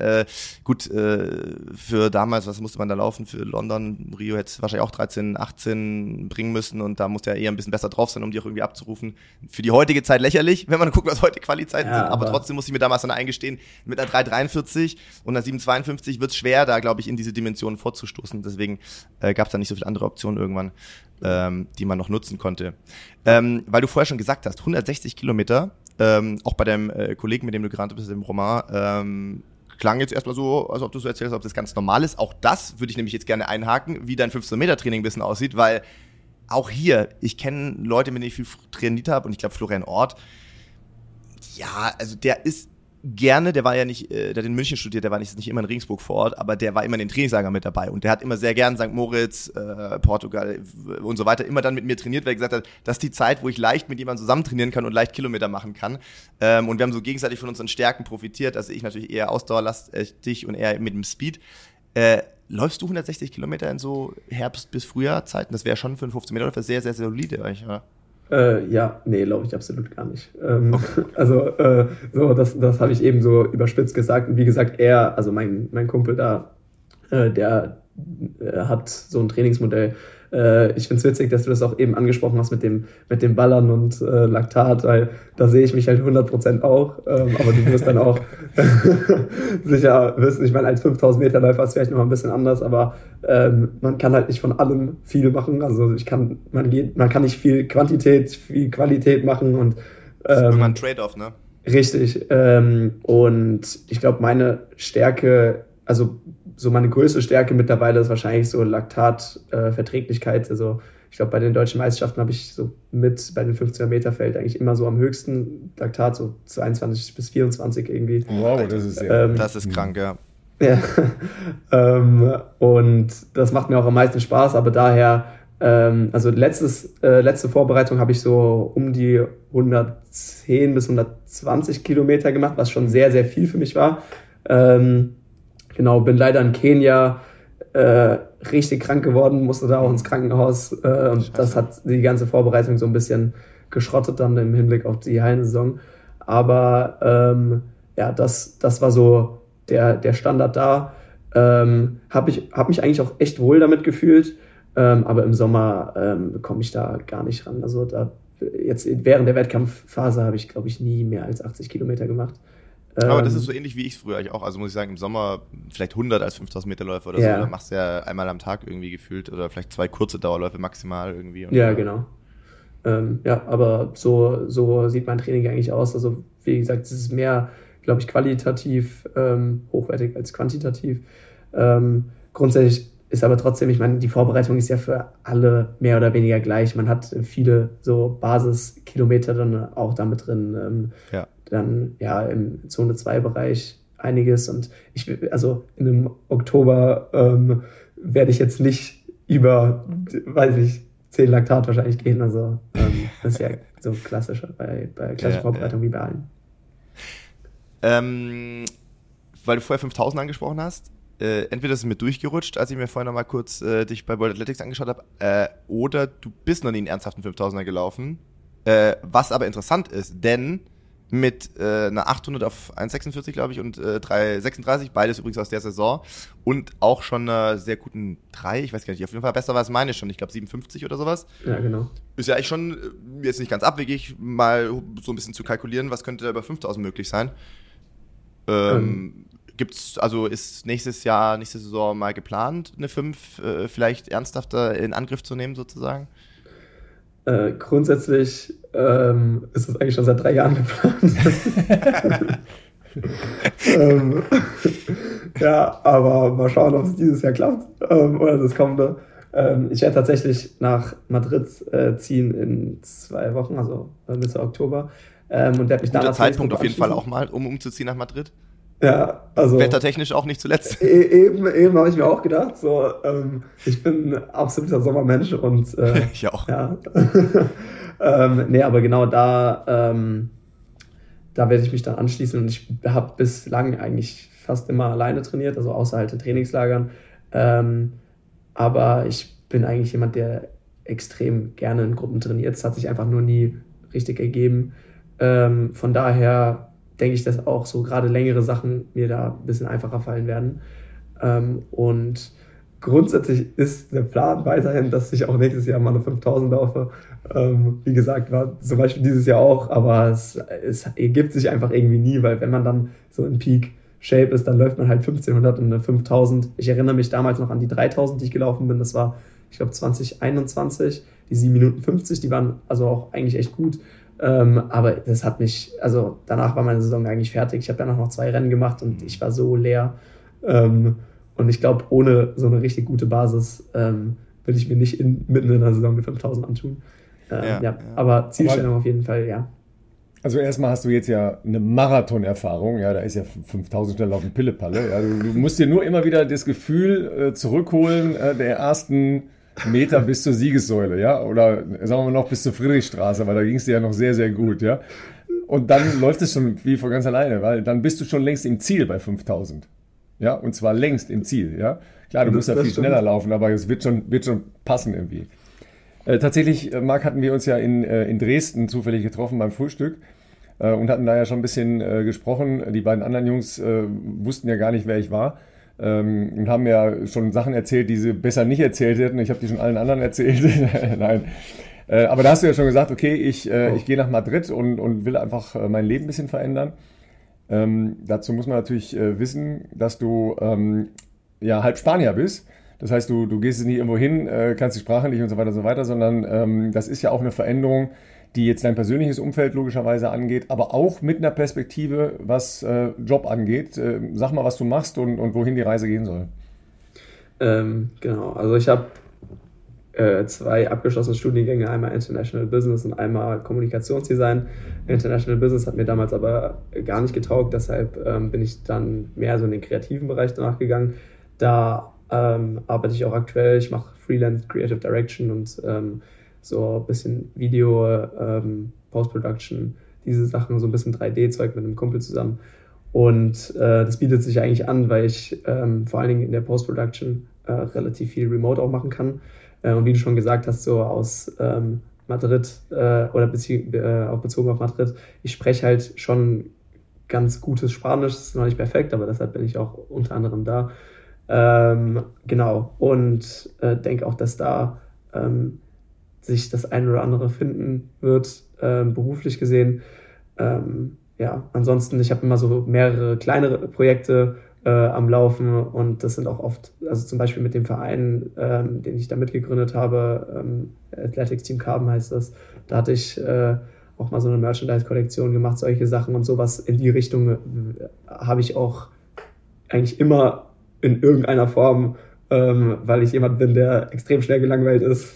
Speaker 2: für damals, was musste man da laufen? Für London, Rio hätte es wahrscheinlich auch 13, 18 bringen müssen und da musste er eher ein bisschen besser drauf sein, um die auch irgendwie abzurufen. Für die heutige Zeit lächerlich, wenn man guckt, was heute Quali-Zeiten sind, aber trotzdem musste ich mir damals dann eingestehen, mit einer 3,43 und einer 7,52 wird es schwer, da glaube ich in diese Dimensionen vorzustoßen. Deswegen gab es da nicht so viele andere Optionen irgendwann, die man noch nutzen konnte. Weil du vorher schon gesagt hast, 160 Kilometer, auch bei deinem Kollegen, mit dem du gerannt bist, dem Romain, klang jetzt erstmal so, als ob du so erzählst, ob das ganz normal ist. Auch das würde ich nämlich jetzt gerne einhaken, wie dein 15-Meter-Training ein bisschen aussieht, weil auch hier, ich kenne Leute, mit denen ich viel trainiert habe und ich glaube Florian Ort, ja, also der ist gerne, der war ja nicht, der hat in München studiert, der war nicht immer in Regensburg vor Ort, aber der war immer in den Trainingslagern mit dabei und der hat immer sehr gern St. Moritz, Portugal und so weiter immer dann mit mir trainiert, weil er gesagt hat, das ist die Zeit, wo ich leicht mit jemandem zusammen trainieren kann und leicht Kilometer machen kann. Und wir haben so gegenseitig von unseren Stärken profitiert, also ich natürlich eher ausdauerlastig und eher mit dem Speed. Läufst du 160 Kilometer in so Herbst- bis Frühjahrzeiten? Das wäre schon für einen 15 Meter sehr, sehr, sehr solide eigentlich, oder?
Speaker 3: Glaube ich absolut gar nicht. Also das habe ich eben so überspitzt gesagt. Und wie gesagt, mein Kumpel da, der hat so ein Trainingsmodell. Ich finde es witzig, dass du das auch eben angesprochen hast mit dem Ballern und Laktat, weil da sehe ich mich halt 100% auch. Aber du wirst dann auch sicher wissen, ich meine, als 5000 Meter Läufer ist es vielleicht noch ein bisschen anders, aber man kann halt nicht von allem viel machen. Also man kann nicht viel Quantität, viel Qualität machen und
Speaker 2: das ist irgendwann ein Trade-off, ne?
Speaker 3: Richtig. Und ich glaube, meine Stärke, also so meine größte Stärke mittlerweile ist wahrscheinlich so Laktatverträglichkeit. Also Ich glaube, bei den deutschen Meisterschaften habe ich so mit bei den 15er Meter Feld eigentlich immer so am höchsten Laktat, so 22 bis 24 irgendwie.
Speaker 1: Wow, das ist
Speaker 2: das ist krank, ja.
Speaker 3: Ja, und das macht mir auch am meisten Spaß, aber daher, also letzte Vorbereitung habe ich so um die 110 bis 120 Kilometer gemacht, was schon sehr, sehr viel für mich war. Genau, bin leider in Kenia richtig krank geworden, musste da auch ins Krankenhaus und das hat die ganze Vorbereitung so ein bisschen geschrottet dann im Hinblick auf die Hallensaison. Aber ja, das war so der Standard da. Hab mich eigentlich auch echt wohl damit gefühlt, aber im Sommer komme ich da gar nicht ran. Also da jetzt während der Wettkampfphase habe ich, glaube ich, nie mehr als 80 Kilometer gemacht.
Speaker 2: Aber das ist so ähnlich wie ich es früher auch. Also muss ich sagen, im Sommer vielleicht 100 als 5000 Meter Läufer oder so. Da machst du ja einmal am Tag irgendwie gefühlt oder vielleicht 2 kurze Dauerläufe maximal irgendwie. Und
Speaker 3: ja, genau. Ja, aber so sieht mein Training eigentlich aus. Also wie gesagt, es ist mehr, glaube ich, qualitativ hochwertig als quantitativ. Grundsätzlich ist aber trotzdem, ich meine, die Vorbereitung ist ja für alle mehr oder weniger gleich. Man hat viele so Basiskilometer dann auch damit drin. Dann ja im Zone-2-Bereich einiges. Und also in einem Oktober werde ich jetzt nicht über, weiß ich, 10 Laktat wahrscheinlich gehen. Also das ist ja so klassischer bei klassischer Vorbereitung wie bei allen.
Speaker 2: Weil du vorher 5000 angesprochen hast, entweder ist es mir durchgerutscht, als ich mir vorher noch mal kurz dich bei World Athletics angeschaut habe, oder du bist noch nie einen ernsthaften 5000er gelaufen, was aber interessant ist, denn mit einer 800 auf 1,46, glaube ich, und 3,36, beides übrigens aus der Saison und auch schon einer sehr guten 3, ich weiß gar nicht, auf jeden Fall besser war es meine schon, ich glaube 57 oder sowas.
Speaker 3: Ja, genau.
Speaker 2: Ist ja eigentlich schon jetzt nicht ganz abwegig, mal so ein bisschen zu kalkulieren, was könnte da über 5000 möglich sein. Ist nächste Saison mal geplant, eine 5 vielleicht ernsthafter in Angriff zu nehmen, sozusagen?
Speaker 3: Grundsätzlich ist das eigentlich schon seit 3 Jahren geplant. Ja, aber mal schauen, ob es dieses Jahr klappt oder das kommende. Ich werde tatsächlich nach Madrid ziehen in 2 Wochen, also Mitte Oktober. Und werde mich dann
Speaker 2: guter Zeitpunkt auf jeden Fall auch mal, um umzuziehen nach Madrid.
Speaker 3: Ja, also
Speaker 2: wettertechnisch auch nicht zuletzt.
Speaker 3: Eben habe ich mir auch gedacht, so ich bin ein absoluter Sommermensch und
Speaker 2: ich auch.
Speaker 3: Ja. Nee, aber genau da werde ich mich dann anschließen und ich habe bislang eigentlich fast immer alleine trainiert, also außer halt in Trainingslagern. Aber ich bin eigentlich jemand, der extrem gerne in Gruppen trainiert. Es hat sich einfach nur nie richtig ergeben. Von daher denke ich, dass auch so gerade längere Sachen mir da ein bisschen einfacher fallen werden. Und grundsätzlich ist der Plan weiterhin, dass ich auch nächstes Jahr mal eine 5000 laufe. Wie gesagt, war zum Beispiel dieses Jahr auch, aber es ergibt sich einfach irgendwie nie, weil wenn man dann so in Peak-Shape ist, dann läuft man halt 1500 und eine 5000. Ich erinnere mich damals noch an die 3000, die ich gelaufen bin. Das war, ich glaube, 2021. Die 7 Minuten 50, die waren also auch eigentlich echt gut. Aber das hat mich, also danach war meine Saison eigentlich fertig. Ich habe danach noch 2 Rennen gemacht und ich war so leer. Und ich glaube, ohne so eine richtig gute Basis will ich mir nicht mitten in der Saison mit 5000 antun. Aber Zielstellung auf jeden Fall, ja.
Speaker 1: Also erstmal hast du jetzt ja eine Marathon-Erfahrung, ja, da ist ja 5000 schnell auf dem Pille-Palle. Ja, du musst dir nur immer wieder das Gefühl zurückholen der ersten Meter bis zur Siegessäule, ja, oder sagen wir mal noch bis zur Friedrichstraße, weil da ging es dir ja noch sehr, sehr gut, ja. Und dann läuft es schon wie von ganz alleine, weil dann bist du schon längst im Ziel bei 5000, ja, und zwar längst im Ziel, ja. Klar, du musst ja viel schneller laufen, aber es wird schon passen irgendwie. Tatsächlich, Marc, hatten wir uns ja in Dresden zufällig getroffen beim Frühstück und hatten da ja schon ein bisschen gesprochen. Die beiden anderen Jungs wussten ja gar nicht, wer ich war. Und haben ja schon Sachen erzählt, die sie besser nicht erzählt hätten. Ich habe die schon allen anderen erzählt. Nein. Aber da hast du ja schon gesagt, okay, ich gehe nach Madrid und will einfach mein Leben ein bisschen verändern. Dazu muss man natürlich wissen, dass du halb Spanier bist. Das heißt, du gehst jetzt nicht irgendwo hin, kannst die Sprache nicht und so weiter, sondern das ist ja auch eine Veränderung, die jetzt dein persönliches Umfeld logischerweise angeht, aber auch mit einer Perspektive, was Job angeht. Sag mal, was du machst und wohin die Reise gehen soll.
Speaker 3: Genau, also ich habe 2 abgeschlossene Studiengänge, einmal International Business und einmal Kommunikationsdesign. International Business hat mir damals aber gar nicht getaugt, deshalb bin ich dann mehr so in den kreativen Bereich danach gegangen. Da arbeite ich auch aktuell, ich mache Freelance Creative Direction und so ein bisschen Video, Post-Production, diese Sachen, so ein bisschen 3D-Zeug mit einem Kumpel zusammen. Und das bietet sich eigentlich an, weil ich vor allen Dingen in der Post-Production relativ viel Remote auch machen kann. Und wie du schon gesagt hast, so aus Madrid oder auch bezogen auf Madrid, ich spreche halt schon ganz gutes Spanisch, das ist noch nicht perfekt, aber deshalb bin ich auch unter anderem da. Genau, und denke auch, dass da sich das ein oder andere finden wird, beruflich gesehen. Ja, ansonsten, ich habe immer so mehrere kleinere Projekte am Laufen und das sind auch oft, also zum Beispiel mit dem Verein, den ich da mitgegründet habe, Athletics Team Carbon heißt das, da hatte ich auch mal so eine Merchandise-Kollektion gemacht, solche Sachen und sowas in die Richtung habe ich auch eigentlich immer in irgendeiner Form, weil ich jemand bin, der extrem schnell gelangweilt ist.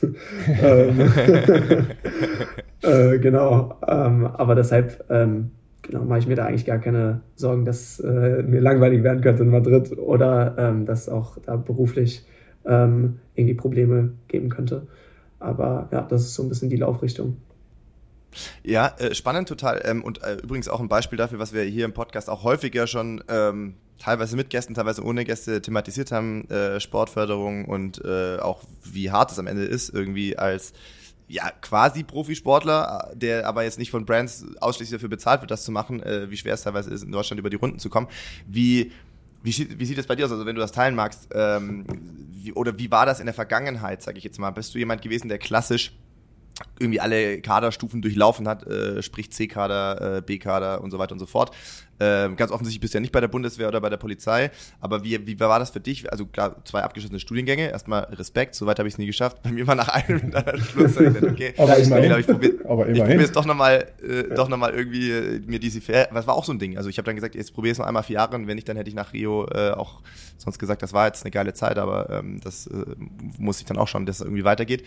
Speaker 3: Genau, aber deshalb genau, mache ich mir da eigentlich gar keine Sorgen, dass mir langweilig werden könnte in Madrid oder dass auch da beruflich irgendwie Probleme geben könnte. Aber ja, das ist so ein bisschen die Laufrichtung.
Speaker 2: Ja, spannend total. Und übrigens auch ein Beispiel dafür, was wir hier im Podcast auch häufiger schon teilweise mit Gästen, teilweise ohne Gäste thematisiert haben, Sportförderung und auch wie hart es am Ende ist, irgendwie als ja, quasi Profisportler, der aber jetzt nicht von Brands ausschließlich dafür bezahlt wird, das zu machen, wie schwer es teilweise ist, in Deutschland über die Runden zu kommen. Wie sieht das bei dir aus? Also wenn du das teilen magst, wie war das in der Vergangenheit, sage ich jetzt mal? Bist du jemand gewesen, der klassisch irgendwie alle Kaderstufen durchlaufen hat, sprich C-Kader, B-Kader und so weiter und so fort. Ganz offensichtlich bist du ja nicht bei der Bundeswehr oder bei der Polizei, aber wie war das für dich? Also klar, 2 abgeschlossene Studiengänge, erstmal Respekt, soweit habe ich es nie geschafft. Bei mir war nach einem dann Schluss, okay,
Speaker 4: aber immerhin.
Speaker 2: Ich probiere es doch nochmal irgendwie mir diese was war auch so ein Ding. Also ich habe dann gesagt, jetzt probiere es noch einmal 4 Jahre und wenn nicht, dann hätte ich nach Rio auch sonst gesagt, das war jetzt eine geile Zeit, aber das muss ich dann auch schauen, dass es irgendwie weitergeht.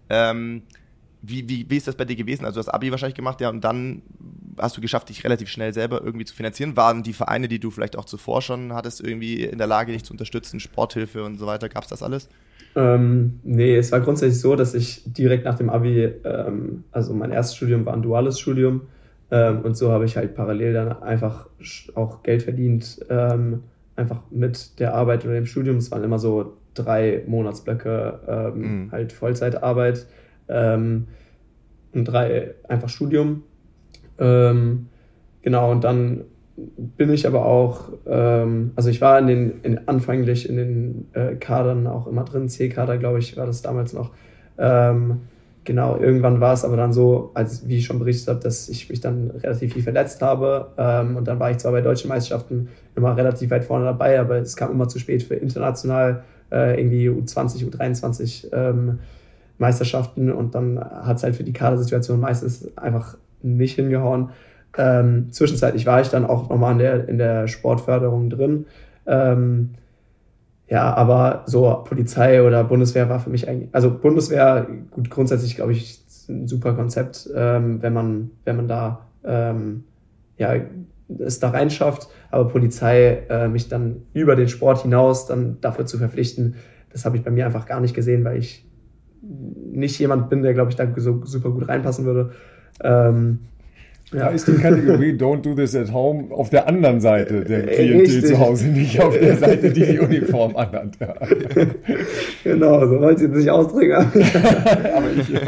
Speaker 2: Wie ist das bei dir gewesen? Also du hast Abi wahrscheinlich gemacht, ja, und dann hast du geschafft, dich relativ schnell selber irgendwie zu finanzieren. Waren die Vereine, die du vielleicht auch zuvor schon hattest, irgendwie in der Lage, dich zu unterstützen, Sporthilfe und so weiter? Gab es das alles?
Speaker 3: Nee, es war grundsätzlich so, dass ich direkt nach dem Abi, also mein erstes Studium war ein duales Studium und so habe ich halt parallel dann einfach auch Geld verdient, einfach mit der Arbeit oder dem Studium. Es waren immer so 3 Monatsblöcke, halt Vollzeitarbeit. Und 3 einfach Studium. Genau, und dann bin ich aber auch, also ich war anfänglich in den Kadern auch immer drin, C-Kader, glaube ich, war das damals noch. Genau, irgendwann war es aber dann so, wie ich schon berichtet habe, dass ich mich dann relativ viel verletzt habe. Und dann war ich zwar bei deutschen Meisterschaften immer relativ weit vorne dabei, aber es kam immer zu spät für international irgendwie U20, U23 Meisterschaften und dann hat es halt für die Kadersituation meistens einfach nicht hingehauen. Zwischenzeitlich war ich dann auch nochmal in der Sportförderung drin. Ja, aber so Polizei oder Bundeswehr war für mich eigentlich, also Bundeswehr, gut, grundsätzlich glaube ich, ist ein super Konzept, wenn man da ja, es da reinschafft, aber Polizei mich dann über den Sport hinaus dann dafür zu verpflichten, das habe ich bei mir einfach gar nicht gesehen, weil ich nicht jemand bin, der, glaube ich, da so super gut reinpassen würde.
Speaker 4: Da ist die Kategorie Don't do this at home auf der anderen Seite der Klientel zu Hause, nicht auf der Seite, die Uniform anhat. Ja.
Speaker 3: Genau, so wollte ich jetzt nicht ausdrücken.
Speaker 4: Aber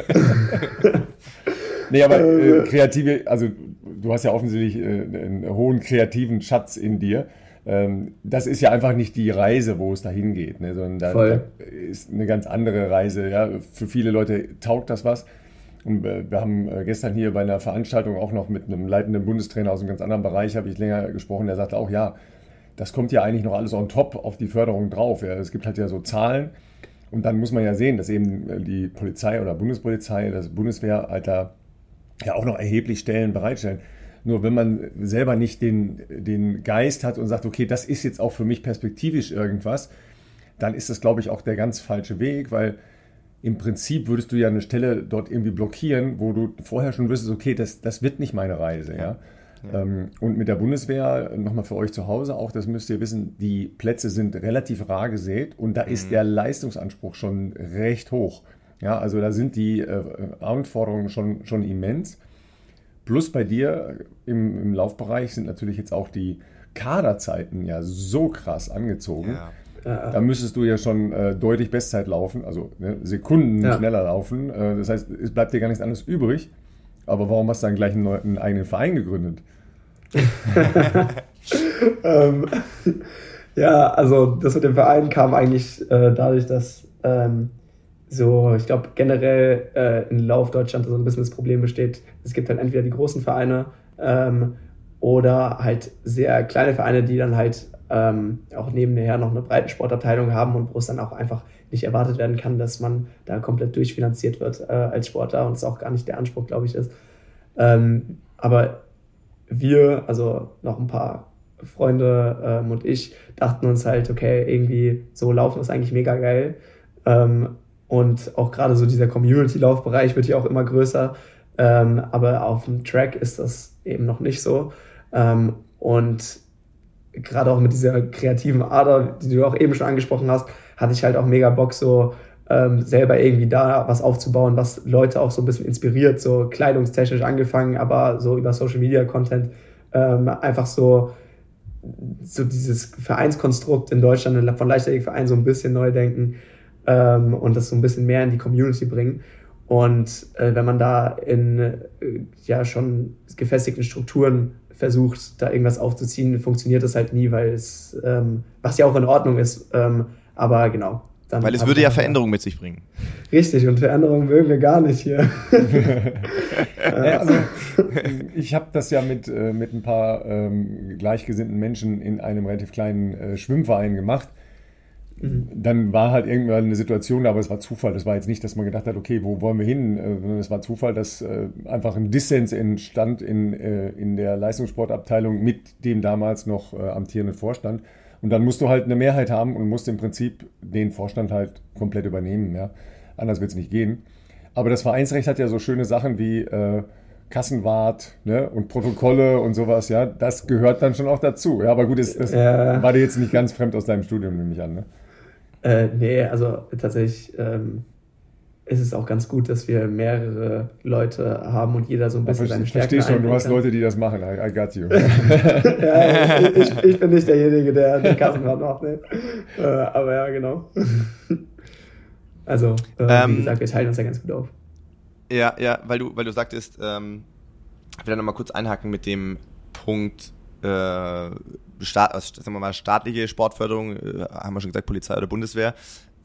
Speaker 4: nee, aber kreative, also du hast ja offensichtlich einen hohen kreativen Schatz in dir. Das ist ja einfach nicht die Reise, wo es dahin geht, ne, sondern da ist eine ganz andere Reise. Ja. Für viele Leute taugt das was. Und wir haben gestern hier bei einer Veranstaltung auch noch mit einem leitenden Bundestrainer aus einem ganz anderen Bereich, habe ich länger gesprochen, der sagte auch, ja, das kommt ja eigentlich noch alles on top auf die Förderung drauf. Ja. Es gibt halt ja so Zahlen und dann muss man ja sehen, dass eben die Polizei oder Bundespolizei, das Bundeswehr halt da ja auch noch erheblich Stellen bereitstellen. Nur wenn man selber nicht den Geist hat und sagt, okay, das ist jetzt auch für mich perspektivisch irgendwas, dann ist das, glaube ich, auch der ganz falsche Weg, weil im Prinzip würdest du ja eine Stelle dort irgendwie blockieren, wo du vorher schon wüsstest, okay, das wird nicht meine Reise. Ja? Und mit der Bundeswehr, nochmal für euch zu Hause auch, das müsst ihr wissen, die Plätze sind relativ rar gesät und da ist der Leistungsanspruch schon recht hoch. Ja, also da sind die Anforderungen schon immens. Plus bei dir im Laufbereich sind natürlich jetzt auch die Kaderzeiten ja so krass angezogen. Ja. Da müsstest du ja schon deutlich Bestzeit laufen, also Sekunden schneller laufen. Das heißt, es bleibt dir gar nichts anderes übrig. Aber warum hast du dann gleich einen eigenen Verein gegründet?
Speaker 3: Ja, also das mit dem Verein kam eigentlich dadurch, dass ich glaube generell in Lauf Deutschland so ein bisschen das Problem besteht, es gibt halt entweder die großen Vereine oder halt sehr kleine Vereine, die dann halt auch nebenher noch eine Breitensportabteilung haben und wo es dann auch einfach nicht erwartet werden kann, dass man da komplett durchfinanziert wird als Sportler und es auch gar nicht der Anspruch, glaube ich, ist. Aber wir, also noch ein paar Freunde und ich, dachten uns halt, okay, irgendwie so Laufen ist eigentlich mega geil. Und auch gerade so dieser Community-Laufbereich wird ja auch immer größer. Aber auf dem Track ist das eben noch nicht so. Und gerade auch mit dieser kreativen Ader, die du auch eben schon angesprochen hast, hatte ich halt auch mega Bock, so selber irgendwie da was aufzubauen, was Leute auch so ein bisschen inspiriert, so kleidungstechnisch angefangen, aber so über Social-Media-Content einfach so dieses Vereinskonstrukt in Deutschland von Leichtathletikvereinen so ein bisschen neu denken und das so ein bisschen mehr in die Community bringen. Und wenn man da in schon gefestigten Strukturen versucht, da irgendwas aufzuziehen, funktioniert das halt nie, weil es, was ja auch in Ordnung ist, aber genau.
Speaker 2: Weil es würde ja Veränderung mit sich bringen.
Speaker 3: Richtig, und Veränderungen mögen wir gar nicht hier.
Speaker 4: Also, ich habe das ja mit ein paar gleichgesinnten Menschen in einem relativ kleinen Schwimmverein gemacht. Dann war halt irgendwann eine Situation, aber es war Zufall. Das war jetzt nicht, dass man gedacht hat, okay, wo wollen wir hin? Sondern es war Zufall, dass einfach ein Dissens entstand in der Leistungssportabteilung mit dem damals noch amtierenden Vorstand. Und dann musst du halt eine Mehrheit haben und musst im Prinzip den Vorstand halt komplett übernehmen. Ja? Anders wird es nicht gehen. Aber das Vereinsrecht hat ja so schöne Sachen wie Kassenwart, ne? Und Protokolle und sowas. Ja, das gehört dann schon auch dazu. Ja, aber gut, das war dir jetzt nicht ganz fremd aus deinem Studium, nehme ich an. Ne?
Speaker 3: Nee, also tatsächlich ist es auch ganz gut, dass wir mehrere Leute haben und jeder so ein bisschen seine Stärken
Speaker 4: einbringt. Verstehst schon, du hast Leute, die das machen. I got you.
Speaker 3: Ja, ich bin nicht derjenige, der den Kassenwart macht. Ne? Aber ja, genau. Also, wie gesagt, wir teilen uns ja ganz gut auf.
Speaker 2: Ja, weil du sagtest, ich will da nochmal kurz einhaken mit dem Punkt sagen wir mal staatliche Sportförderung, haben wir schon gesagt, Polizei oder Bundeswehr.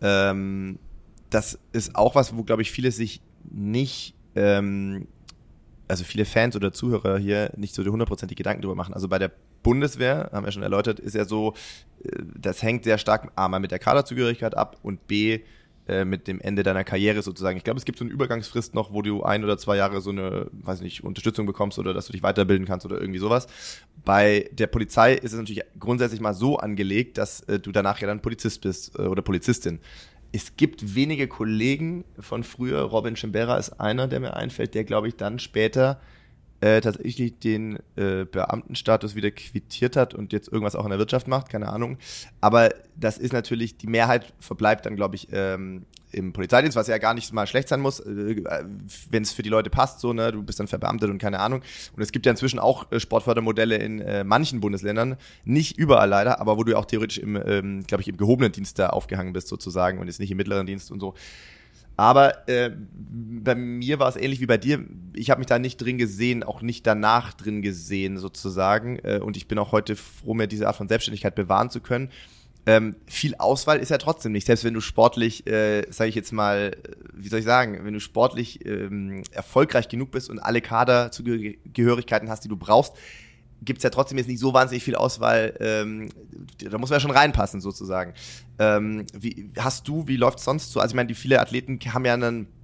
Speaker 2: Das ist auch was, wo, glaube ich, viele sich nicht, also viele Fans oder Zuhörer hier nicht so die 100% Gedanken drüber machen. Also bei der Bundeswehr, haben wir schon erläutert, ist ja so, das hängt sehr stark A, mal mit der Kaderzugehörigkeit ab und B, mit dem Ende deiner Karriere sozusagen. Ich glaube, es gibt so eine Übergangsfrist noch, wo du 1 oder 2 Jahre so eine, weiß nicht, Unterstützung bekommst oder dass du dich weiterbilden kannst oder irgendwie sowas. Bei der Polizei ist es natürlich grundsätzlich mal so angelegt, dass du danach ja dann Polizist bist oder Polizistin. Es gibt wenige Kollegen von früher, Robin Schimbera ist einer, der mir einfällt, der, glaube ich, dann später tatsächlich den Beamtenstatus wieder quittiert hat und jetzt irgendwas auch in der Wirtschaft macht, keine Ahnung. Aber das ist natürlich, die Mehrheit verbleibt dann, glaube ich, im Polizeidienst, was ja gar nicht mal schlecht sein muss, wenn es für die Leute passt, so, ne, du bist dann verbeamtet und keine Ahnung. Und es gibt ja inzwischen auch Sportfördermodelle in manchen Bundesländern, nicht überall leider, aber wo du auch theoretisch im gehobenen Dienst da aufgehangen bist sozusagen und jetzt nicht im mittleren Dienst und so. Aber bei mir war es ähnlich wie bei dir. Ich habe mich da nicht drin gesehen, auch nicht danach drin gesehen sozusagen. Und ich bin auch heute froh, mir diese Art von Selbstständigkeit bewahren zu können. Viel Auswahl ist ja trotzdem nicht. Selbst wenn du sportlich, sage ich jetzt mal, wie soll ich sagen, wenn du sportlich erfolgreich genug bist und alle Kaderzugehörigkeiten hast, die du brauchst, gibt es ja trotzdem jetzt nicht so wahnsinnig viel Auswahl, da muss man ja schon reinpassen sozusagen. Wie läuft es sonst so? Also ich meine, die viele Athleten haben ja einen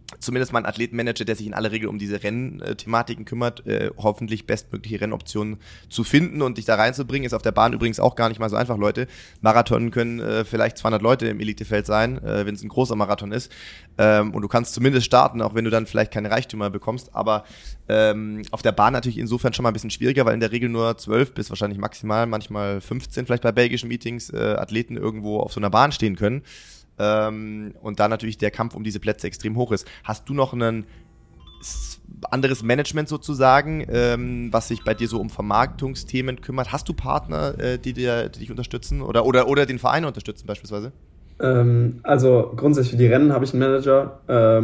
Speaker 2: zumindest mal einen Athletenmanager, der sich in aller Regel um diese Rennthematiken kümmert, hoffentlich bestmögliche Rennoptionen zu finden und dich da reinzubringen. Ist auf der Bahn übrigens auch gar nicht mal so einfach, Leute. Marathon können vielleicht 200 Leute im Elitefeld sein, wenn es ein großer Marathon ist. Und du kannst zumindest starten, auch wenn du dann vielleicht keine Reichtümer bekommst. Aber auf der Bahn natürlich insofern schon mal ein bisschen schwieriger, weil in der Regel nur 12 bis wahrscheinlich maximal, manchmal 15 vielleicht bei belgischen Meetings Athleten irgendwo auf so einer Bahn stehen können. Und da natürlich der Kampf um diese Plätze extrem hoch ist. Hast du noch ein anderes Management sozusagen, was sich bei dir so um Vermarktungsthemen kümmert? Hast du Partner, die dich unterstützen oder den Verein unterstützen beispielsweise?
Speaker 3: Also grundsätzlich für die Rennen habe ich einen Manager.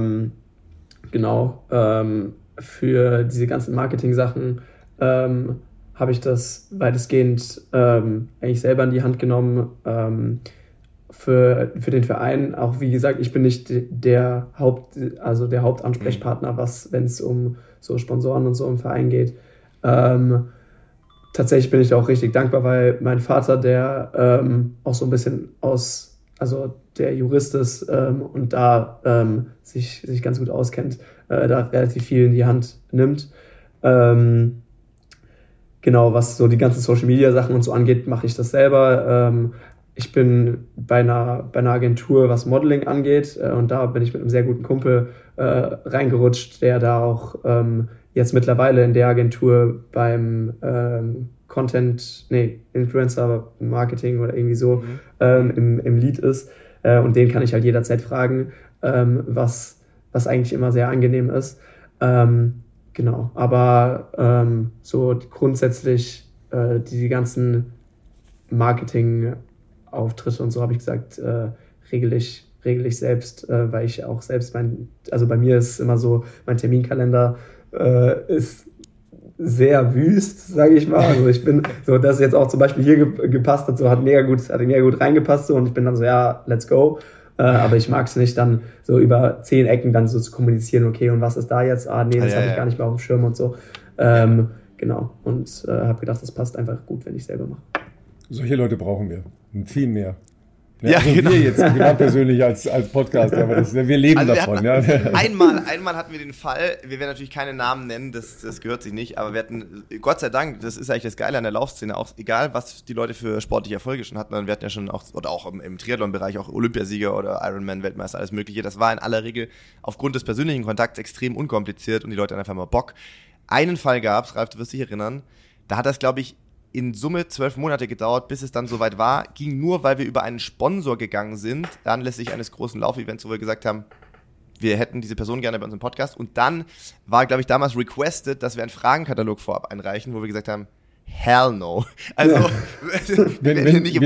Speaker 3: Für diese ganzen Marketing-Sachen habe ich das weitestgehend eigentlich selber in die Hand genommen. Für den Verein, auch wie gesagt, ich bin nicht der Hauptansprechpartner, wenn es um so Sponsoren und so im Verein geht. Tatsächlich bin ich da auch richtig dankbar, weil mein Vater, der auch so ein bisschen der Jurist ist und da sich ganz gut auskennt, da relativ viel in die Hand nimmt. Genau, was so die ganzen Social-Media-Sachen und so angeht, mache ich das selber. Ich bin bei einer Agentur, was Modeling angeht, und da bin ich mit einem sehr guten Kumpel reingerutscht, der da auch jetzt mittlerweile in der Agentur beim Influencer Marketing oder irgendwie so im Lead ist. Und den kann ich halt jederzeit fragen, was eigentlich immer sehr angenehm ist. Genau, aber so grundsätzlich die ganzen Marketing-Auftritte und so, habe ich gesagt, regel ich selbst, weil ich auch selbst bei mir ist immer so, mein Terminkalender ist sehr wüst, sage ich mal. Also ich bin so, dass jetzt auch zum Beispiel hier gepasst hat, so hat mega gut reingepasst so, und ich bin dann so, ja, let's go. Aber ich mag es nicht, dann so über 10 Ecken dann so zu kommunizieren, okay, und was ist da jetzt? Das habe ich gar nicht mehr auf dem Schirm und so. Genau, und habe gedacht, das passt einfach gut, wenn ich selber mache.
Speaker 4: Solche Leute brauchen wir. Viel mehr.
Speaker 2: Ja,
Speaker 4: also
Speaker 2: genau.
Speaker 4: Wir jetzt persönlich als Podcast, aber wir leben davon.
Speaker 2: Einmal hatten wir den Fall, wir werden natürlich keine Namen nennen, das gehört sich nicht, aber wir hatten, Gott sei Dank, das ist eigentlich das Geile an der Laufszene, auch egal, was die Leute für sportliche Erfolge schon hatten, wir hatten ja schon auch im Triathlon-Bereich auch Olympiasieger oder Ironman-Weltmeister, alles mögliche, das war in aller Regel aufgrund des persönlichen Kontakts extrem unkompliziert und die Leute hatten einfach mal Bock. Einen Fall gab's, Ralf, du wirst dich erinnern, da hat das, glaube ich, in Summe 12 Monate gedauert, bis es dann soweit war, ging nur, weil wir über einen Sponsor gegangen sind, anlässlich eines großen Laufevents, wo wir gesagt haben, wir hätten diese Person gerne bei uns im Podcast, und dann war, glaube ich, damals requested, dass wir einen Fragenkatalog vorab einreichen, wo wir gesagt haben, hell no. Also,
Speaker 4: wir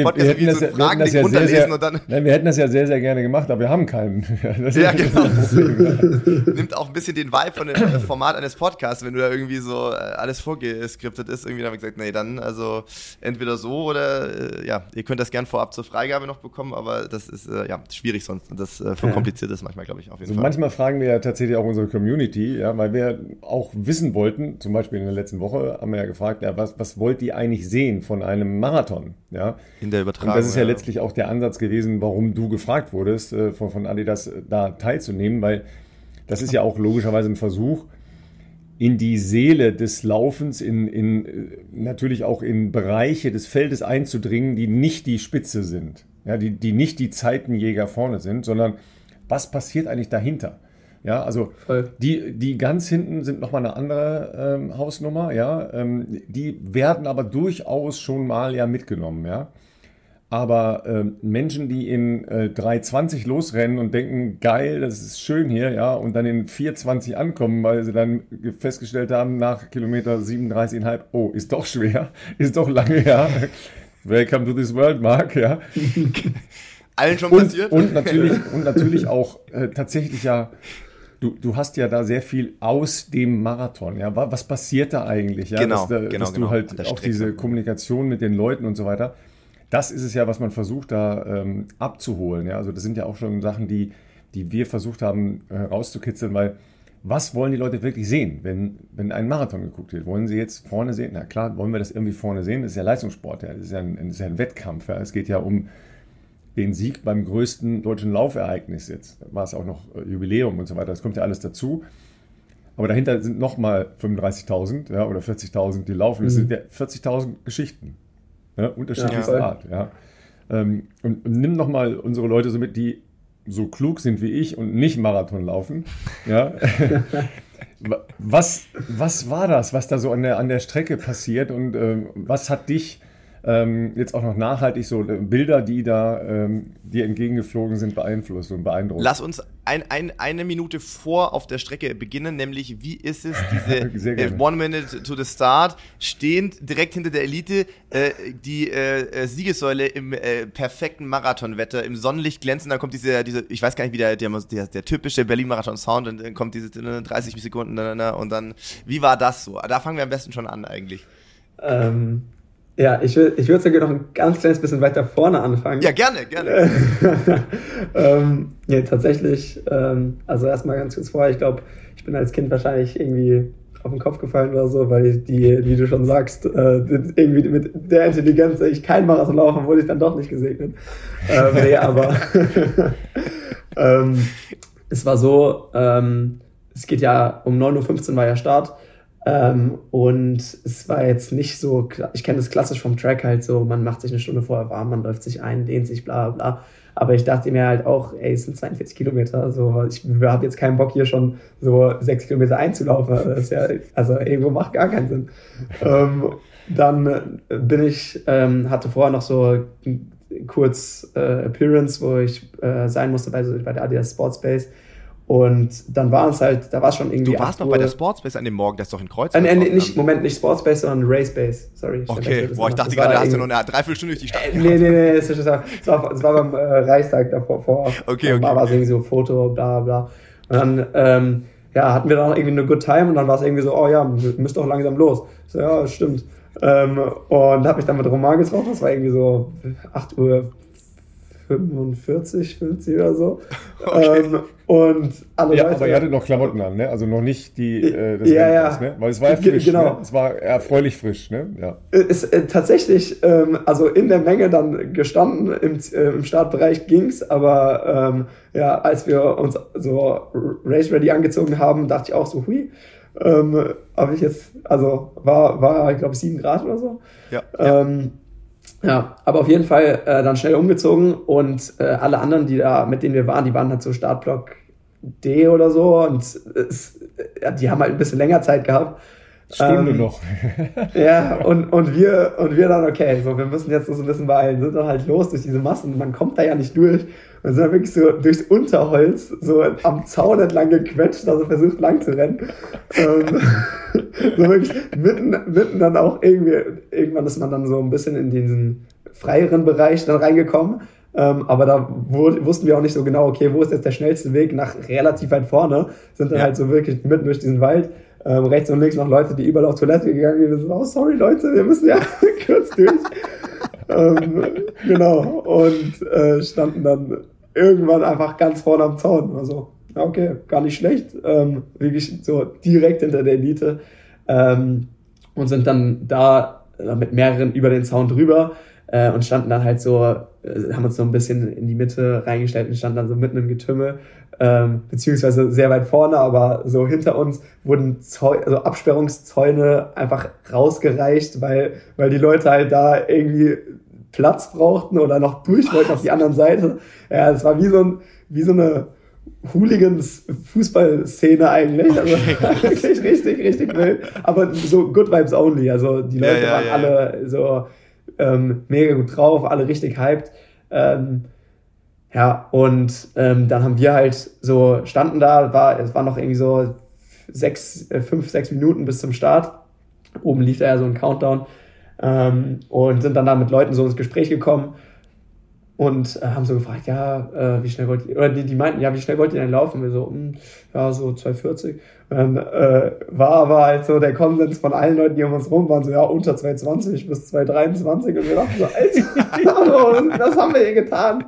Speaker 4: hätten das ja sehr, sehr gerne gemacht, aber wir haben keinen.
Speaker 2: Ja, genau. Nimmt auch ein bisschen den Vibe von dem Format eines Podcasts, wenn du da irgendwie so alles vorgeskriptet ist. Irgendwie haben wir gesagt, nee, dann also entweder so oder ihr könnt das gern vorab zur Freigabe noch bekommen, aber das ist schwierig sonst und das verkompliziert ist manchmal, glaube ich, auf jeden Fall.
Speaker 4: Manchmal fragen wir ja tatsächlich auch unsere Community, weil wir auch wissen wollten, zum Beispiel in der letzten Woche haben wir ja gefragt, was wollt ihr eigentlich sehen von einem Marathon? Ja?
Speaker 2: In der Übertragung.
Speaker 4: Und das ist ja letztlich auch der Ansatz gewesen, warum du gefragt wurdest, von Adidas da teilzunehmen, weil das ist ja auch logischerweise ein Versuch, in die Seele des Laufens, natürlich auch in Bereiche des Feldes einzudringen, die nicht die Spitze sind, ja, die nicht die Zeitenjäger vorne sind, sondern was passiert eigentlich dahinter? Ja, also die ganz hinten sind nochmal eine andere Hausnummer, ja. Die werden aber durchaus schon mal mitgenommen, ja. Aber Menschen, die in 3,20 losrennen und denken, geil, das ist schön hier, ja, und dann in 4,20 ankommen, weil sie dann festgestellt haben, nach Kilometer 37,5, oh, ist doch schwer, ist doch lange, ja. Welcome to this world, Mark, ja.
Speaker 2: Allen schon passiert.
Speaker 4: Und natürlich auch tatsächlich Du hast ja da sehr viel aus dem Marathon. Ja, was passiert da eigentlich? Ja, dass du halt auch diese Kommunikation mit den Leuten und so weiter. Das ist es ja, was man versucht da abzuholen. Ja, also das sind ja auch schon Sachen, die wir versucht haben rauszukitzeln, weil was wollen die Leute wirklich sehen, wenn ein Marathon geguckt wird? Wollen sie jetzt vorne sehen? Na klar, wollen wir das irgendwie vorne sehen? Das ist ja Leistungssport. Ja, das ist ja ein Wettkampf. Ja, es geht ja um den Sieg beim größten deutschen Laufereignis jetzt. Da war es auch noch Jubiläum und so weiter. Das kommt ja alles dazu. Aber dahinter sind nochmal 35.000 oder 40.000, die laufen. Das sind ja 40.000 Geschichten. Unterschiedlichster Art. Ja. Und nimm nochmal unsere Leute so mit, die so klug sind wie ich und nicht Marathon laufen. Ja. Was war das, was da so an der Strecke passiert und was hat dich jetzt auch noch nachhaltig so Bilder, die da dir entgegengeflogen sind, beeinflusst und beeindruckt?
Speaker 2: Lass uns eine Minute vor auf der Strecke beginnen, nämlich wie ist es, diese 1 Minute to the Start, stehend direkt hinter der Elite, die Siegessäule im perfekten Marathonwetter, im Sonnenlicht glänzen, dann kommt diese ich weiß gar nicht, wie der typische Berlin-Marathon-Sound, und dann kommt diese 30 Sekunden und dann, wie war das so? Da fangen wir am besten schon an eigentlich.
Speaker 3: Ja, ich würde sogar noch ein ganz kleines bisschen weiter vorne anfangen.
Speaker 2: Ja, gerne.
Speaker 3: Ja, tatsächlich, also erstmal ganz kurz vorher, ich glaube, ich bin als Kind wahrscheinlich irgendwie auf den Kopf gefallen oder so, weil die, wie du schon sagst, irgendwie mit der Intelligenz, ich kein Marathon laufen, wurde ich dann doch nicht gesegnet. Nee, aber es war so, es geht ja um 9:15 Uhr war ja Start. Und es war jetzt nicht so, ich kenne das klassisch vom Track halt so, man macht sich eine Stunde vorher warm, man läuft sich ein, dehnt sich, bla bla. Aber ich dachte mir halt auch, es sind 42 Kilometer, so, ich habe jetzt keinen Bock hier schon so 6 Kilometer einzulaufen, das ist ja, also irgendwo macht gar keinen Sinn. Dann hatte vorher noch so kurz Appearance, wo ich sein musste bei der Adidas Sportspace. Und dann war es halt, da war es schon irgendwie.
Speaker 2: Du warst noch bei der Sportspace an dem Morgen, das ist doch in Kreuzberg.
Speaker 3: Nicht Sportspace, sondern Racebase. Sorry.
Speaker 2: Okay, ich dachte gerade, da hast du noch eine Dreiviertelstunde durch die Stadt.
Speaker 3: Nee, es war beim Reichstag davor.
Speaker 2: Okay.
Speaker 3: Da war es irgendwie so Foto, bla bla. Und dann hatten wir dann irgendwie eine good time und dann war es irgendwie so, oh ja, müsst doch langsam los. So, ja, stimmt. Und habe mich dann mit Roman getroffen, das war irgendwie so 8:45, 50 oder so.
Speaker 2: Okay.
Speaker 3: Und alle Leute.
Speaker 4: Aber ihr hattet noch Klamotten an, ne? Also noch nicht das
Speaker 3: Rennpass,
Speaker 4: ne? Weil es war ja frisch,
Speaker 3: genau.
Speaker 4: Ne? Es war erfreulich frisch, ne? Ja.
Speaker 3: Ist tatsächlich, also in der Menge dann gestanden, im Startbereich ging's, aber als wir uns so Race Ready angezogen haben, dachte ich auch so, hui, habe ich jetzt, also war ich glaube 7 Grad oder so. Ja, aber auf jeden Fall dann schnell umgezogen und alle anderen, mit denen wir waren, die waren halt so Startblock D oder so und die haben halt ein bisschen länger Zeit gehabt.
Speaker 4: Stunde noch.
Speaker 3: Ja, und wir dann, okay, so, wir müssen jetzt so ein bisschen beeilen, sind dann halt los durch diese Massen, man kommt da ja nicht durch. Und sind dann wirklich so durchs Unterholz, so am Zaun entlang gequetscht, also versucht lang zu rennen. So wirklich mitten dann auch irgendwann ist man dann so ein bisschen in diesen freieren Bereich dann reingekommen. Aber da wussten wir auch nicht so genau, okay, wo ist jetzt der schnellste Weg nach relativ weit vorne. Sind dann halt so wirklich mitten durch diesen Wald. Rechts und links noch Leute, die überall auf Toilette gegangen sind. Oh, sorry Leute, wir müssen ja kurz durch. Genau. Und standen dann irgendwann einfach ganz vorne am Zaun. Also, okay, gar nicht schlecht. Wirklich so direkt hinter der Elite. Und sind dann da mit mehreren über den Zaun drüber und standen dann halt so, haben uns so ein bisschen in die Mitte reingestellt und standen dann so mitten im Getümmel, beziehungsweise sehr weit vorne, aber so hinter uns wurden Absperrungszäune einfach rausgereicht, weil die Leute halt da irgendwie Platz brauchten oder noch durch wollten auf die anderen Seite. Ja, es war wie so eine Hooligans-Fußballszene eigentlich. Also wirklich richtig wild. Aber so good vibes only. Also die Leute waren alle so mega gut drauf, alle richtig hyped. Und dann haben wir halt so, standen da, es waren noch irgendwie so 5-6 Minuten bis zum Start. Oben lief da ja so ein Countdown. Und sind dann da mit Leuten so ins Gespräch gekommen und haben so gefragt, wie schnell wollt ihr, oder die meinten, wie schnell wollt ihr denn laufen? Wir so, so 2:40. Und dann war aber halt so der Konsens von allen Leuten, die um uns rum waren, so, unter 2:20 bis 2:23. Und wir dachten so, Alter, was haben wir hier getan?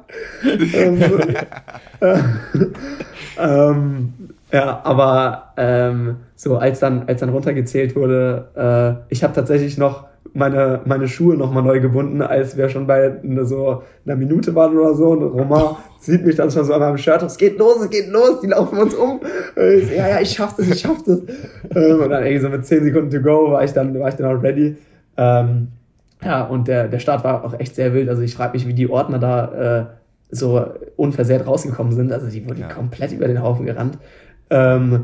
Speaker 3: Aber so als dann runtergezählt wurde, ich habe tatsächlich noch meine Schuhe nochmal neu gebunden, als wir schon bei so einer Minute waren oder so. Und Romain sieht mich dann schon so an meinem Shirt, es geht los, die laufen uns um. Ich so, ja, ich schaff das. Und dann irgendwie so mit 10 Sekunden to go war ich dann auch ready. Ja, und der Start war auch echt sehr wild. Also ich frage mich, wie die Ordner da so unversehrt rausgekommen sind. Also die wurden komplett über den Haufen gerannt. Und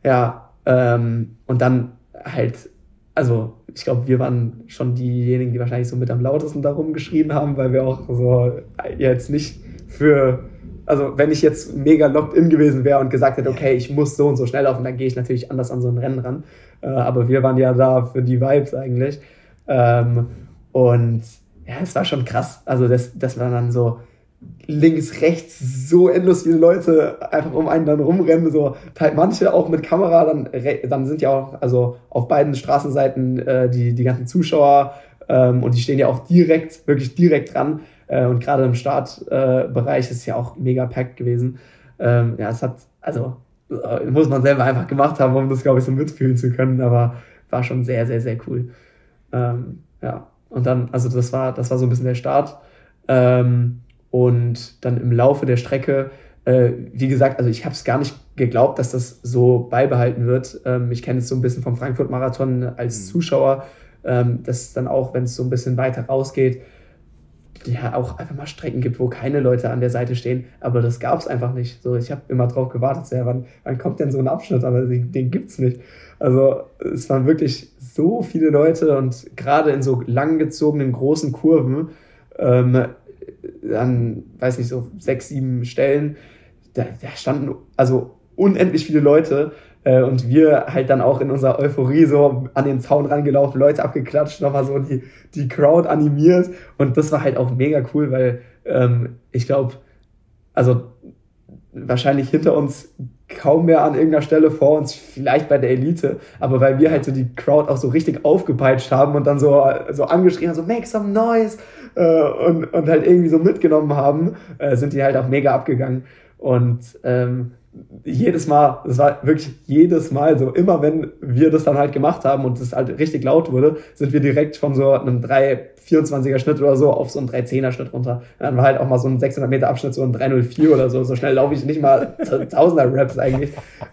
Speaker 3: dann halt, also ich glaube, wir waren schon diejenigen, die wahrscheinlich so mit am lautesten da rumgeschrien haben, weil wir auch so jetzt nicht also wenn ich jetzt mega locked in gewesen wäre und gesagt hätte, okay, ich muss so und so schnell laufen, dann gehe ich natürlich anders an so ein Rennen ran. Aber wir waren ja da für die Vibes eigentlich. Und ja, es war schon krass. Also das war dann so links, rechts so endlos viele Leute einfach um einen dann rumrennen, so manche auch mit Kamera, dann sind ja auch, also auf beiden Straßenseiten die ganzen Zuschauer und die stehen ja auch wirklich direkt dran und gerade im Startbereich ist es ja auch mega packed gewesen. Es hat, also muss man selber einfach gemacht haben, um das, glaube ich, so mitfühlen zu können, aber war schon sehr, sehr, sehr cool. Und dann, also das war so ein bisschen der Start. Und dann im Laufe der Strecke, wie gesagt, also ich habe es gar nicht geglaubt, dass das so beibehalten wird. Ich kenne es so ein bisschen vom Frankfurt-Marathon als Zuschauer, dass dann auch, wenn es so ein bisschen weiter rausgeht, ja auch einfach mal Strecken gibt, wo keine Leute an der Seite stehen. Aber das gab es einfach nicht. So, ich habe immer drauf gewartet, ja, wann kommt denn so ein Abschnitt? Aber den gibt's nicht. Also es waren wirklich so viele Leute und gerade in so langgezogenen großen Kurven, an, weiß nicht, so 6, 7 Stellen, da standen also unendlich viele Leute und wir halt dann auch in unserer Euphorie so an den Zaun rangelaufen, Leute abgeklatscht, nochmal so die Crowd animiert und das war halt auch mega cool, weil ich glaube, also wahrscheinlich hinter uns kaum mehr an irgendeiner Stelle, vor uns vielleicht bei der Elite, aber weil wir halt so die Crowd auch so richtig aufgepeitscht haben und dann so angeschrien haben, so make some noise und halt irgendwie so mitgenommen haben, sind die halt auch mega abgegangen und jedes Mal, das war wirklich jedes Mal so, immer wenn wir das dann halt gemacht haben und es halt richtig laut wurde, sind wir direkt von so einem 3,24er Schnitt oder so auf so einen 3,10er Schnitt runter. Dann war halt auch mal so ein 600 Meter Abschnitt, so ein 3,04 oder so. So schnell laufe ich nicht mal 1000er Raps eigentlich.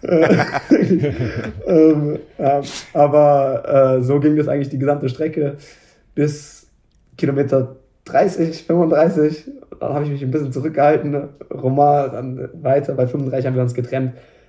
Speaker 3: Aber so ging das eigentlich die gesamte Strecke bis Kilometer 30, 35. Dann habe ich mich ein bisschen zurückgehalten. Romain dann weiter. Bei 35 haben wir uns getrennt.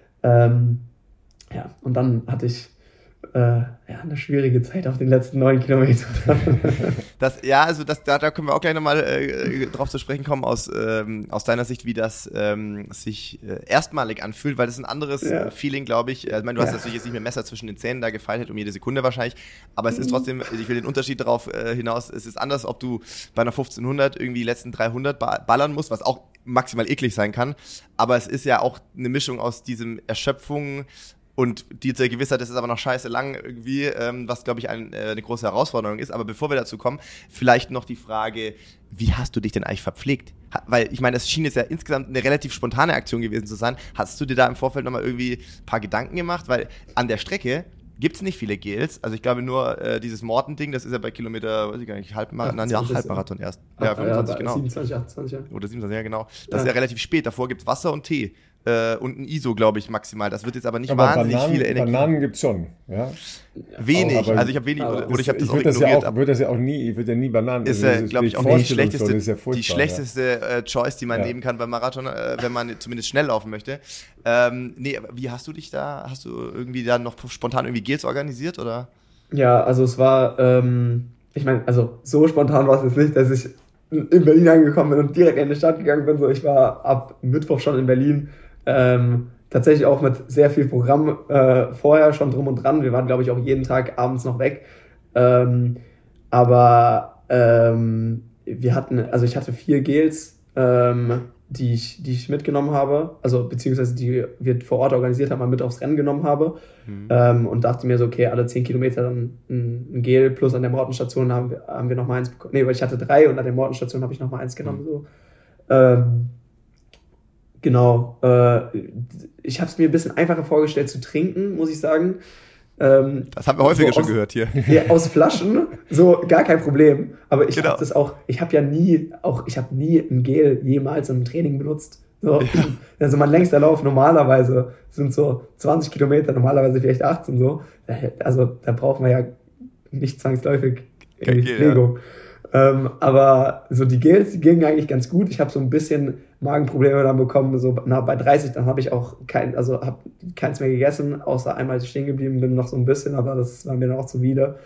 Speaker 3: Und dann hatte ich eine schwierige Zeit auf den letzten 9 Kilometern.
Speaker 2: Da können wir auch gleich nochmal drauf zu sprechen kommen, aus deiner Sicht, wie das sich erstmalig anfühlt, weil das ist ein anderes Feeling, glaube ich. Ich meine, du hast natürlich jetzt nicht mehr Messer zwischen den Zähnen da gefeilt, um jede Sekunde wahrscheinlich, aber es ist trotzdem, ich will den Unterschied darauf hinaus, es ist anders, ob du bei einer 1500 irgendwie die letzten 300 ballern musst, was auch maximal eklig sein kann, aber es ist ja auch eine Mischung aus diesem Erschöpfung und diese Gewissheit, das ist aber noch scheiße lang irgendwie, was, glaube ich, eine große Herausforderung ist. Aber bevor wir dazu kommen, vielleicht noch die Frage, wie hast du dich denn eigentlich verpflegt? Weil, ich meine, es schien jetzt ja insgesamt eine relativ spontane Aktion gewesen zu sein. Hast du dir da im Vorfeld nochmal irgendwie ein paar Gedanken gemacht? Weil an der Strecke gibt's nicht viele Gels. Also ich glaube nur, dieses Morten-Ding, das ist ja bei Kilometer, weiß ich gar nicht, Halbmarathon erst. Ja, 25, genau.
Speaker 3: 27, 28, ja.
Speaker 2: Oder 27, ja, genau. Das ist ja relativ spät. Davor gibt's Wasser und Tee. Und ein ISO, glaube ich, maximal. Das wird jetzt aber nicht wahnsinnig viele Energie.
Speaker 4: Bananen gibt's schon, ja.
Speaker 2: Wenig, also ich habe wenig, oder ich habe das auch ignoriert.
Speaker 4: Ich würde ja nie Bananen.
Speaker 2: Ist ja, glaube ich, auch nicht die schlechteste Choice, die man nehmen kann beim Marathon, wenn man zumindest schnell laufen möchte. Wie hast du dich da, hast du irgendwie dann noch spontan irgendwie Gels organisiert, oder?
Speaker 3: Ja, also es war, ich meine, also so spontan war es jetzt nicht, dass ich in Berlin angekommen bin und direkt in die Stadt gegangen bin. So, ich war ab Mittwoch schon in Berlin. Tatsächlich auch mit sehr viel Programm vorher schon drum und dran. Wir waren, glaube ich, auch jeden Tag abends noch weg. Aber ich hatte 4 Gels, die ich mitgenommen habe, also beziehungsweise die wir vor Ort organisiert haben, mal mit aufs Rennen genommen habe. Und dachte mir so, okay, alle 10 Kilometer dann ein Gel, plus an der Mortenstation haben wir noch mal eins bekommen. Nee, weil ich hatte 3 und an der Mortenstation habe ich noch mal eins genommen. So. Genau. Ich habe es mir ein bisschen einfacher vorgestellt zu trinken, muss ich sagen.
Speaker 2: Das haben wir häufiger schon gehört hier.
Speaker 3: Ja, aus Flaschen, so gar kein Problem. Aber ich habe das auch, ich habe nie ein Gel jemals im Training benutzt. So, also mein längster Lauf normalerweise sind so 20 Kilometer, normalerweise vielleicht 18 so. Also da brauchen wir ja nicht zwangsläufig Pflegung. Aber so die Gels, die gingen eigentlich ganz gut. Ich habe so ein bisschen Magenprobleme dann bekommen. So bei 30, dann habe ich auch habe keins mehr gegessen, außer einmal, als ich stehen geblieben bin, noch so ein bisschen, aber das war mir dann auch zuwider.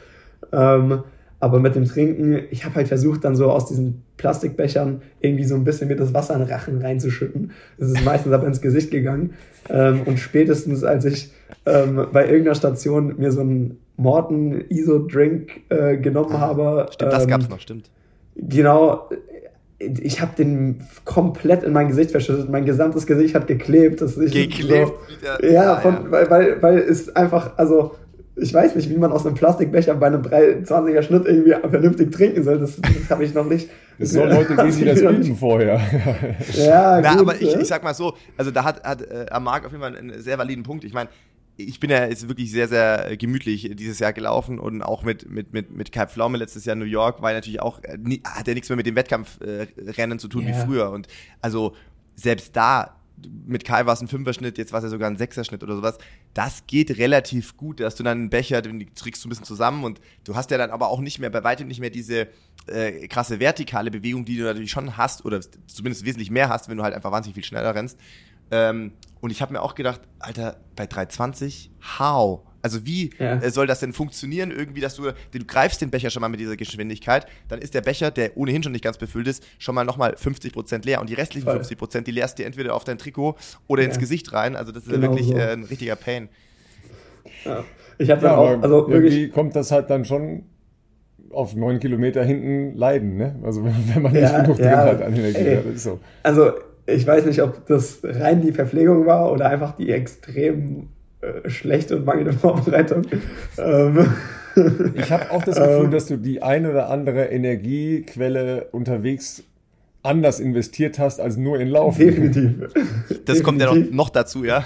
Speaker 3: Aber mit dem Trinken, ich habe halt versucht, dann so aus diesen Plastikbechern irgendwie so ein bisschen mir das Wasser in den Rachen reinzuschütten. Das ist meistens aber ins Gesicht gegangen. Und spätestens, als ich bei irgendeiner Station mir so einen Morton ISO-Drink genommen habe.
Speaker 2: Stimmt, das gab's noch, stimmt.
Speaker 3: Genau, ich habe den komplett in mein Gesicht verschüttet. Mein gesamtes Gesicht hat geklebt.
Speaker 2: Geklebt?
Speaker 3: So, ja, weil es einfach, also ich weiß nicht, wie man aus einem Plastikbecher bei einem 320er Schnitt irgendwie vernünftig trinken soll. Das habe ich noch nicht.
Speaker 4: Es soll Leute geben, die das üben vorher.
Speaker 3: Ja,
Speaker 2: gut, aber
Speaker 3: ich
Speaker 2: sag mal so, also da hat Marc auf jeden Fall einen sehr validen Punkt. Ich meine, ich bin ja jetzt wirklich sehr, sehr gemütlich dieses Jahr gelaufen und auch mit Kai Pflaume letztes Jahr in New York war natürlich auch, hat ja nichts mehr mit dem Wettkampfrennen zu tun wie früher. Und also selbst da, mit Kai war es ein 5er-Schnitt, jetzt war es ja sogar ein 6er-Schnitt oder sowas. Das geht relativ gut, dass du dann einen Becher, den trägst du ein bisschen zusammen und du hast ja dann aber auch nicht mehr, bei weitem nicht mehr diese krasse vertikale Bewegung, die du natürlich schon hast oder zumindest wesentlich mehr hast, wenn du halt einfach wahnsinnig viel schneller rennst. Und ich habe mir auch gedacht, Alter, bei 320, how? Also wie soll das denn funktionieren irgendwie, dass du greifst den Becher schon mal mit dieser Geschwindigkeit, dann ist der Becher, der ohnehin schon nicht ganz befüllt ist, schon mal nochmal 50% leer und die restlichen 50%, die leerst dir entweder auf dein Trikot oder ins Gesicht rein, also das ist genau wirklich ein richtiger Pain.
Speaker 3: Ja. Ich habe dann auch, also
Speaker 4: irgendwie kommt das halt dann schon auf 9 Kilometer hinten leiden, ne? Also wenn man nicht genug drin hat an Energie, das ist so.
Speaker 3: Also ich weiß nicht, ob das rein die Verpflegung war oder einfach die extrem schlechte und mangelnde Vorbereitung.
Speaker 4: Ich habe auch das Gefühl, dass du die eine oder andere Energiequelle unterwegs anders investiert hast, als nur in Laufen.
Speaker 3: Definitiv.
Speaker 2: Das kommt ja noch dazu, ja?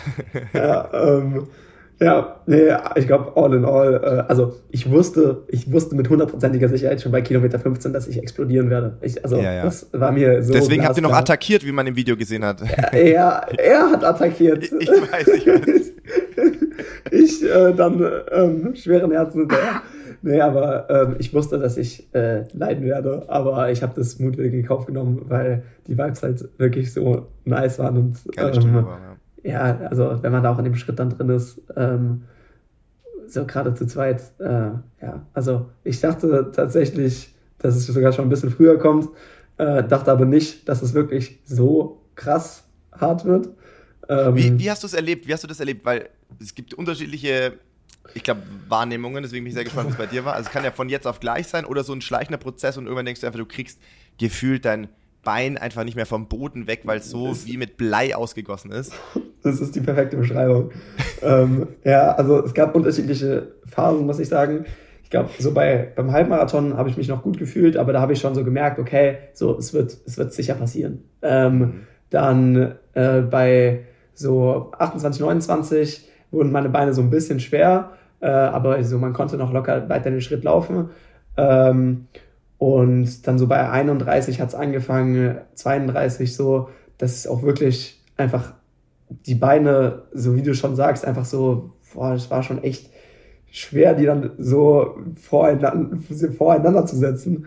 Speaker 3: Ich glaube, all in all, also ich wusste mit 100%iger Sicherheit schon bei Kilometer 15, dass ich explodieren werde. Das war mir so.
Speaker 2: Deswegen habt ihr noch attackiert, wie man im Video gesehen hat.
Speaker 3: Er hat attackiert.
Speaker 2: Ich weiß.
Speaker 3: Ich dann schweren Herzens hinterher. Nee, aber ich wusste, dass ich leiden werde, aber ich habe das mutwillig in Kauf genommen, weil die Vibes halt wirklich so nice waren und
Speaker 2: geile Stimmung war, ja.
Speaker 3: Ja, also wenn man da auch in dem Schritt dann drin ist, so gerade zu zweit, also ich dachte tatsächlich, dass es sogar schon ein bisschen früher kommt, dachte aber nicht, dass es wirklich so krass hart wird.
Speaker 2: Wie hast du es erlebt? Wie hast du das erlebt? Weil es gibt unterschiedliche, ich glaube, Wahrnehmungen, deswegen bin ich sehr gespannt, was bei dir war. Also es kann ja von jetzt auf gleich sein oder so ein schleichender Prozess und irgendwann denkst du einfach, du kriegst gefühlt dein Bein einfach nicht mehr vom Boden weg, weil es so wie mit Blei ausgegossen ist.
Speaker 3: Das ist die perfekte Beschreibung. Also es gab unterschiedliche Phasen, muss ich sagen. Ich glaube, so beim Halbmarathon habe ich mich noch gut gefühlt, aber da habe ich schon so gemerkt, okay, so es wird sicher passieren. Dann bei so 28, 29 wurden meine Beine so ein bisschen schwer, aber so man konnte noch locker weiter den Schritt laufen. Und dann so bei 31 hat es angefangen, 32 so, dass es auch wirklich einfach die Beine, so wie du schon sagst, einfach so, es war schon echt schwer, die dann so voreinander zu setzen.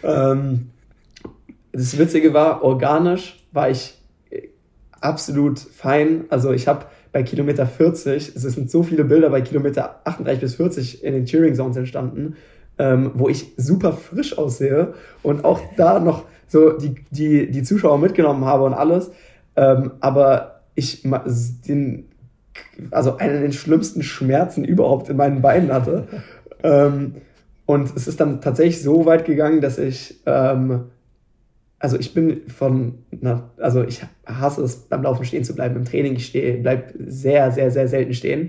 Speaker 3: Das Witzige war, organisch war ich absolut fein. Also ich habe bei Kilometer 40, es sind so viele Bilder bei Kilometer 38 bis 40 in den Cheering Zones entstanden, wo ich super frisch aussehe und auch da noch so die Zuschauer mitgenommen habe und alles. Aber ich einen der schlimmsten Schmerzen überhaupt in meinen Beinen hatte. Und es ist dann tatsächlich so weit gegangen, dass ich ich hasse es, beim Laufen stehen zu bleiben. Im Training bleib sehr, sehr, sehr selten stehen.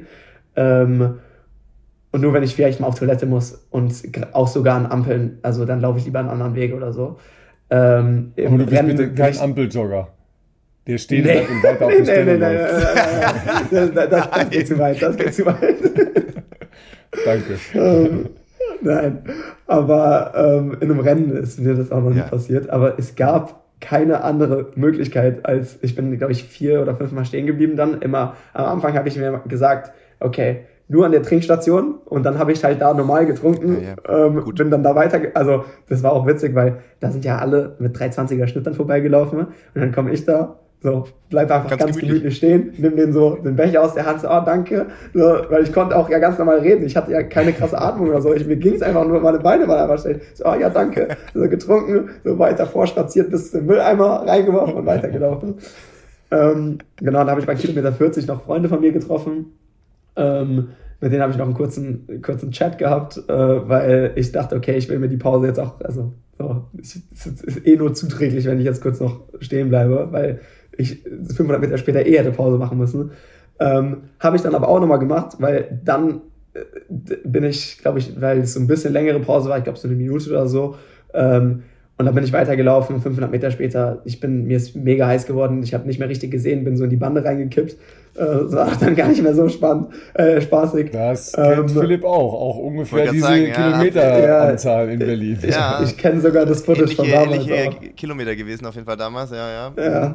Speaker 3: Und nur wenn ich vielleicht mal auf Toilette muss und auch sogar an Ampeln, also dann laufe ich lieber einen anderen Weg oder so.
Speaker 4: Aber du bist bitte kein Ampeljogger. Der steht bleibt und weiter auf der Stelle läuft.
Speaker 3: Das geht zu weit.
Speaker 4: Danke.
Speaker 3: Nein, aber in einem Rennen ist mir das auch noch nicht passiert. Aber es gab keine andere Möglichkeit als, ich bin, glaube ich, 4 oder 5 Mal stehen geblieben dann. Immer am Anfang habe ich mir gesagt, okay, nur an der Trinkstation, und dann habe ich halt da normal getrunken, bin dann da weiter, also das war auch witzig, weil da sind ja alle mit 320er Schnitt dann vorbeigelaufen, und dann komme ich da, so, bleib einfach ganz gemütlich stehen, nimm den Becher aus der Hand, so, danke, so, weil ich konnte auch ja ganz normal reden, ich hatte ja keine krasse Atmung oder so, mir ging es einfach nur, meine Beine waren einfach stehen, so, ja, danke, so getrunken, so weiter vorspaziert bis zum Mülleimer, reingeworfen und weitergelaufen. Genau, dann habe ich bei Kilometer 40 noch Freunde von mir getroffen, mit denen habe ich noch einen kurzen Chat gehabt, weil ich dachte, okay, ich will mir die Pause jetzt auch, also es ist nur zuträglich, wenn ich jetzt kurz noch stehen bleibe, weil ich 500 Meter später hätte Pause machen müssen. Habe ich dann aber auch nochmal gemacht, weil dann bin ich, glaube ich, weil es so ein bisschen längere Pause war, ich glaube so 1 Minute oder so, und dann bin ich weitergelaufen, 500 Meter später, mir ist mega heiß geworden, ich habe nicht mehr richtig gesehen, bin so in die Bande reingekippt, war dann gar nicht mehr so spaßig.
Speaker 4: Das kennt Philipp auch ungefähr diese Kilometeranzahl in Berlin.
Speaker 2: Ja.
Speaker 3: Ich kenne sogar das Footage von damals.
Speaker 2: Ähnliche Kilometer gewesen auf jeden Fall damals,
Speaker 3: ja.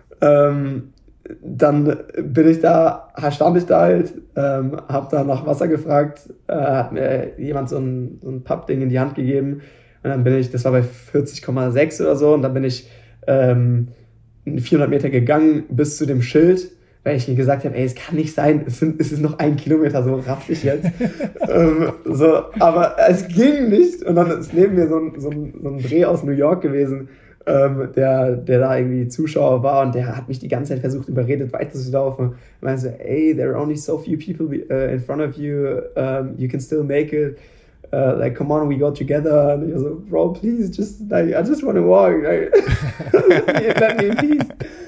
Speaker 3: Dann stand ich da halt, hab da nach Wasser gefragt, hat mir jemand so ein Pappding in die Hand gegeben, und dann das war bei 40,6 oder so, und dann bin ich 400 Meter gegangen bis zu dem Schild, weil ich mir gesagt habe, es kann nicht sein, es ist noch 1 Kilometer, so raff ich jetzt. Aber es ging nicht, und dann ist neben mir so ein Dreh aus New York gewesen, der da irgendwie Zuschauer war, und der hat mich die ganze Zeit versucht, überredet, weiterzulaufen. Und meinte so, there are only so few people in front of you, you can still make it. Like, come on, we go together. Und ich war so, bro, please, I just want to walk. Like, let me in peace.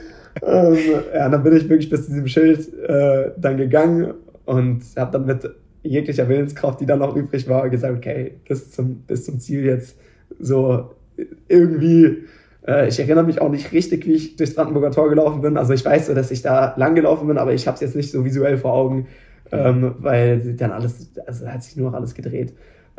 Speaker 3: Dann bin ich wirklich bis zu diesem Schild dann gegangen und habe dann mit jeglicher Willenskraft, die dann noch übrig war, gesagt, okay, bis zum Ziel jetzt so irgendwie. Ich erinnere mich auch nicht richtig, wie ich durchs Brandenburger Tor gelaufen bin. Also ich weiß so, dass ich da lang gelaufen bin, aber ich habe es jetzt nicht so visuell vor Augen, weil dann da hat sich nur noch alles gedreht.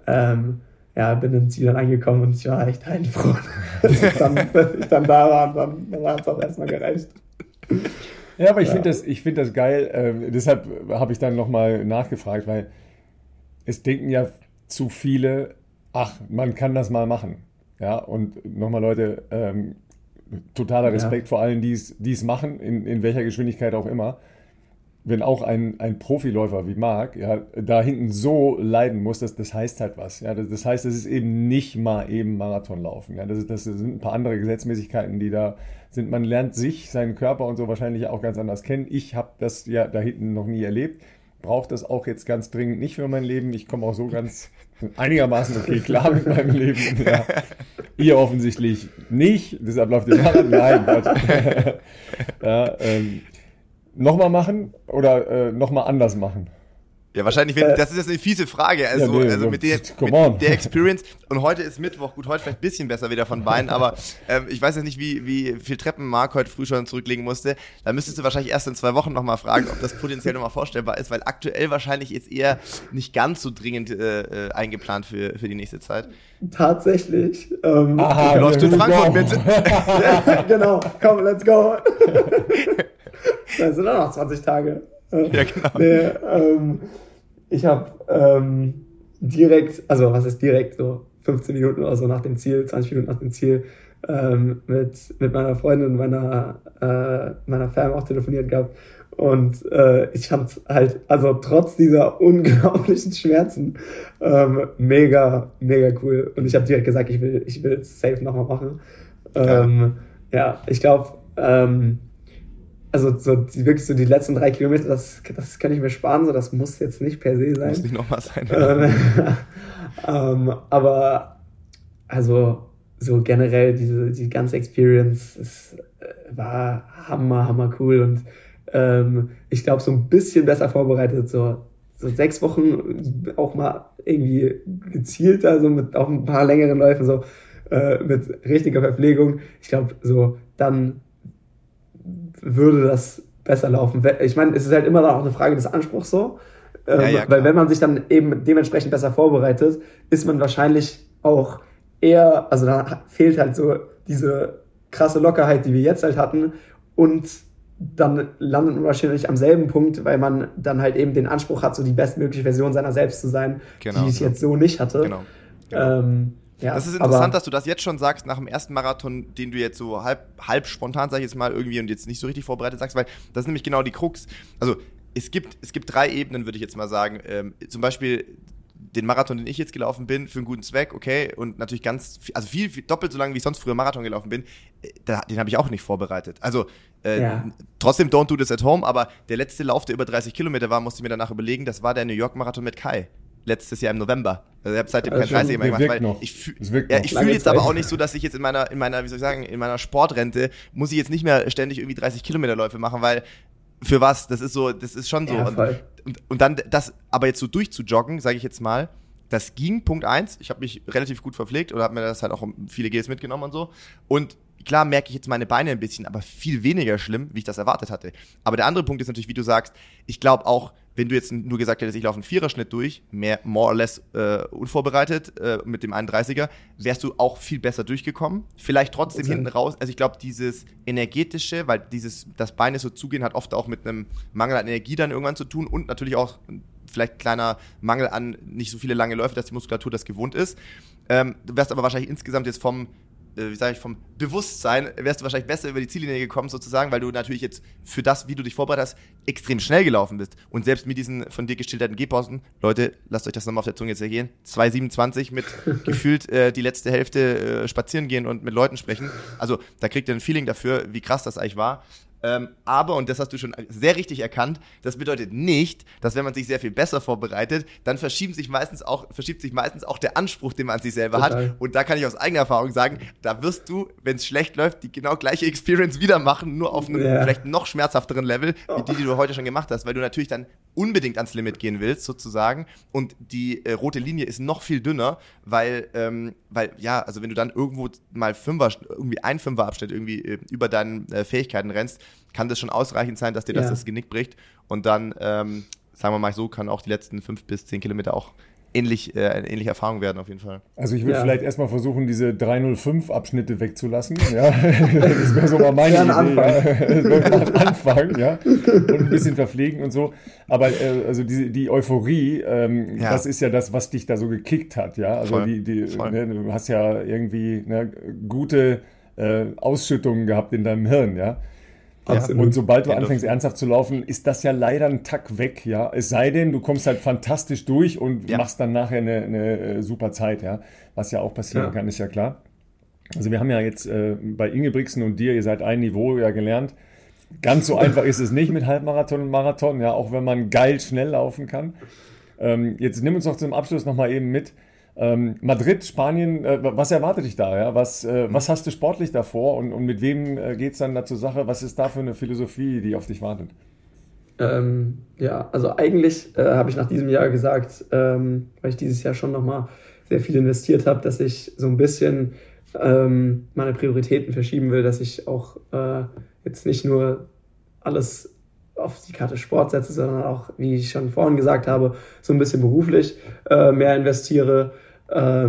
Speaker 3: Bin im Ziel dann angekommen, und ich war echt heilfroh, dass ich dann da war, und dann hat es auch erstmal gereicht.
Speaker 4: Ja, aber ich finde das geil. Deshalb habe ich dann nochmal nachgefragt, weil es denken ja zu viele, man kann das mal machen. Ja, und nochmal, Leute, totaler Respekt vor allen, die es machen, in welcher Geschwindigkeit auch immer. Wenn auch ein Profiläufer wie Marc da hinten so leiden muss, das heißt halt was. Ja, das heißt, das ist eben nicht mal eben Marathon laufen. Ja, das sind ein paar andere Gesetzmäßigkeiten, die da sind. Man lernt sich, seinen Körper und so wahrscheinlich auch ganz anders kennen. Ich habe das ja da hinten noch nie erlebt. Brauche das auch jetzt ganz dringend nicht für mein Leben. Ich komme auch so ganz einigermaßen okay klar mit meinem Leben. Ja. Ihr offensichtlich nicht. Deshalb läuft ihr Marathon. Nein, Gott. Nochmal machen oder nochmal anders machen?
Speaker 2: Ja, wahrscheinlich, das ist jetzt eine fiese Frage, mit der Experience. Und heute ist Mittwoch, gut, heute vielleicht ein bisschen besser wieder von Beinen, aber ich weiß jetzt nicht, wie viel Treppen Marc heute früh schon zurücklegen musste. Da müsstest du wahrscheinlich erst in 2 Wochen nochmal fragen, ob das potenziell nochmal vorstellbar ist, weil aktuell wahrscheinlich jetzt eher nicht ganz so dringend eingeplant für die nächste Zeit.
Speaker 3: Tatsächlich.
Speaker 2: Läufst du in Frankfurt mit?
Speaker 3: Genau, komm, let's go. Das sind auch noch 20 Tage.
Speaker 2: Ja, genau.
Speaker 3: Ich habe direkt, also was ist direkt, so 15 Minuten oder so nach dem Ziel, 20 Minuten nach dem Ziel, mit meiner Freundin, meiner Fam auch telefoniert gehabt. Und ich fand halt, also trotz dieser unglaublichen Schmerzen, mega, mega cool. Und ich habe direkt gesagt, ich will es safe nochmal machen. Ich glaube, also wirklich so die letzten 3 Kilometer, das kann ich mir sparen, so das muss jetzt nicht per se sein.
Speaker 2: Muss nicht nochmal sein.
Speaker 3: Aber also so generell die ganze Experience, war hammer cool, und ich glaube so ein bisschen besser vorbereitet, so 6 Wochen auch mal irgendwie gezielter, so mit auch ein paar längeren Läufen, so mit richtiger Verpflegung. Ich glaube, so dann würde das besser laufen. Ich meine, es ist halt immer auch eine Frage des Anspruchs so. Weil wenn man sich dann eben dementsprechend besser vorbereitet, ist man wahrscheinlich auch eher, also da fehlt halt so diese krasse Lockerheit, die wir jetzt halt hatten, und dann landet man wahrscheinlich am selben Punkt, weil man dann halt eben den Anspruch hat, so die bestmögliche Version seiner selbst zu sein, die ich jetzt so nicht hatte.
Speaker 2: Genau.
Speaker 3: Ja,
Speaker 2: das ist interessant, dass du das jetzt schon sagst, nach dem ersten Marathon, den du jetzt so halb spontan, sag ich jetzt mal, irgendwie und jetzt nicht so richtig vorbereitet sagst, weil das ist nämlich genau die Krux. Also es gibt 3 Ebenen, würde ich jetzt mal sagen. Zum Beispiel den Marathon, den ich jetzt gelaufen bin, für einen guten Zweck, okay, und natürlich viel doppelt so lange, wie ich sonst früher Marathon gelaufen bin, den habe ich auch nicht vorbereitet. Also trotzdem don't do this at home, aber der letzte Lauf, der über 30 Kilometer war, musste ich mir danach überlegen, das war der New York Marathon mit Kai. Letztes Jahr im November. Also ich habe seitdem kein 30 mehr gemacht, weil ich fühle jetzt aber auch nicht so, dass ich jetzt in meiner, wie soll ich sagen, in meiner Sportrente muss ich jetzt nicht mehr ständig irgendwie 30 Kilometerläufe machen, weil für was? Das ist schon so.
Speaker 3: Ja,
Speaker 2: und dann das, aber jetzt so durchzujoggen, sage ich jetzt mal, das ging, Punkt 1. Ich habe mich relativ gut verpflegt oder habe mir das halt auch viele Gels mitgenommen und so. Und klar merke ich jetzt meine Beine ein bisschen, aber viel weniger schlimm, wie ich das erwartet hatte. Aber der andere Punkt ist natürlich, wie du sagst, ich glaube auch, wenn du jetzt nur gesagt hättest, ich laufe einen Viererschnitt durch, more or less unvorbereitet mit dem 31er, wärst du auch viel besser durchgekommen. Vielleicht trotzdem hinten raus. Also ich glaube, dieses energetische, weil das Beine so zugehen, hat oft auch mit einem Mangel an Energie dann irgendwann zu tun und natürlich auch vielleicht kleiner Mangel an nicht so viele lange Läufe, dass die Muskulatur das gewohnt ist. Du wärst aber wahrscheinlich insgesamt jetzt vom Bewusstsein wärst du wahrscheinlich besser über die Ziellinie gekommen sozusagen, weil du natürlich jetzt für das, wie du dich vorbereitet hast, extrem schnell gelaufen bist. Und selbst mit diesen von dir geschilderten Gehpausen, Leute, lasst euch das nochmal auf der Zunge zergehen, 2,27 mit gefühlt die letzte Hälfte spazieren gehen und mit Leuten sprechen. Also da kriegt ihr ein Feeling dafür, wie krass das eigentlich war. Aber, und das hast du schon sehr richtig erkannt, das bedeutet nicht, dass wenn man sich sehr viel besser vorbereitet, dann verschiebt sich meistens auch der Anspruch, den man an sich selber hat. Und da kann ich aus eigener Erfahrung sagen, da wirst du, wenn es schlecht läuft, die genau gleiche Experience wieder machen, nur auf einem vielleicht noch schmerzhafteren Level, wie die du heute schon gemacht hast, weil du natürlich dann unbedingt ans Limit gehen willst, sozusagen. Und die rote Linie ist noch viel dünner, weil also wenn du dann irgendwo mal irgendwie ein Fünferabschnitt irgendwie über deinen Fähigkeiten rennst, kann das schon ausreichend sein, dass dir das Genick bricht. Und dann, sagen wir mal so, kann auch die letzten 5 bis 10 Kilometer auch ähnliche Erfahrung werden auf jeden Fall.
Speaker 4: Also ich würde vielleicht erstmal versuchen, diese 3:05-Abschnitte wegzulassen. Ja. Das wäre so mal meine Idee. Anfangen, ja. Und ein bisschen verpflegen und so. Aber also die Euphorie, das ist ja das, was dich da so gekickt hat. Ja. Also voll. Du hast ja irgendwie gute Ausschüttungen gehabt in deinem Hirn, ja. Absolut. Und sobald du anfängst ernsthaft zu laufen, ist das ja leider ein Tack weg, ja. Es sei denn, du kommst halt fantastisch durch und machst dann nachher eine super Zeit, ja. Was ja auch passieren kann, ist ja klar. Also wir haben ja jetzt bei Ingebrigtsen und dir, ihr seid ein Niveau ja gelernt. Ganz so einfach ist es nicht mit Halbmarathon und Marathon, ja, auch wenn man geil schnell laufen kann. Jetzt nimm uns noch zum Abschluss nochmal eben mit. Madrid, Spanien, was erwartet dich da? Ja? Was hast du sportlich davor und mit wem geht es dann da zur Sache? Was ist da für eine Philosophie, die auf dich wartet?
Speaker 3: Also eigentlich habe ich nach diesem Jahr gesagt, weil ich dieses Jahr schon nochmal sehr viel investiert habe, dass ich so ein bisschen meine Prioritäten verschieben will, dass ich auch jetzt nicht nur alles auf die Karte Sport setze, sondern auch, wie ich schon vorhin gesagt habe, so ein bisschen beruflich mehr investiere. Da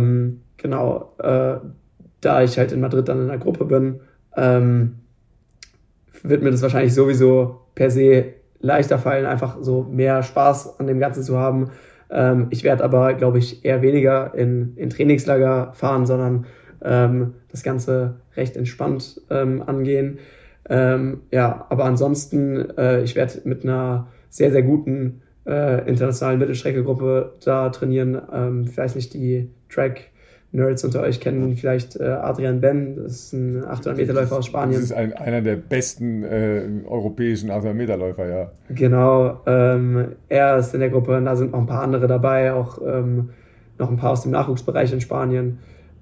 Speaker 3: ich halt in Madrid dann in der Gruppe bin, wird mir das wahrscheinlich sowieso per se leichter fallen, einfach so mehr Spaß an dem Ganzen zu haben. Ich werde aber, glaube ich, eher weniger in Trainingslager fahren, sondern das Ganze recht entspannt angehen. Aber ansonsten, ich werde mit einer sehr, sehr guten internationalen Mittelstrecke-Gruppe da trainieren. Ich weiß nicht, die Track-Nerds unter euch kennen vielleicht Adrian Ben, das ist ein 800-Meter-Läufer aus Spanien.
Speaker 4: Das ist einer der besten europäischen 800-Meter-Läufer, ja.
Speaker 3: Genau, er ist in der Gruppe und da sind noch ein paar andere dabei, auch noch ein paar aus dem Nachwuchsbereich in Spanien.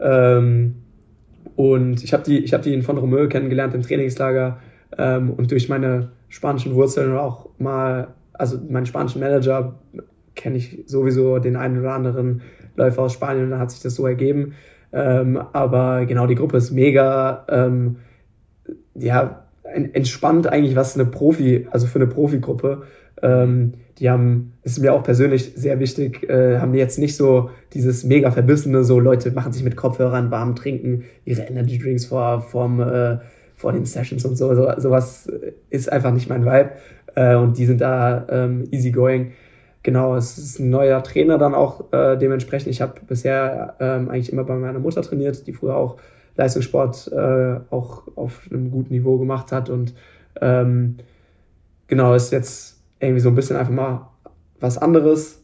Speaker 3: Und ich hab die in von Romeu kennengelernt im Trainingslager und durch meine spanischen Wurzeln und auch meinen spanischen Manager kenne ich sowieso den einen oder anderen Läufer aus Spanien und dann hat sich das so ergeben. Aber genau, die Gruppe ist mega entspannt eigentlich, für eine Profigruppe. Die haben, ist mir auch persönlich sehr wichtig, haben jetzt nicht so dieses mega verbissene, so Leute machen sich mit Kopfhörern warm, trinken ihre Energy Drinks vor den Sessions und so. Sowas ist einfach nicht mein Vibe. Und die sind da easy going. Genau, es ist ein neuer Trainer dann auch dementsprechend. Ich habe bisher eigentlich immer bei meiner Mutter trainiert, die früher auch Leistungssport auch auf einem guten Niveau gemacht hat. Und genau, ist jetzt irgendwie so ein bisschen einfach mal was anderes.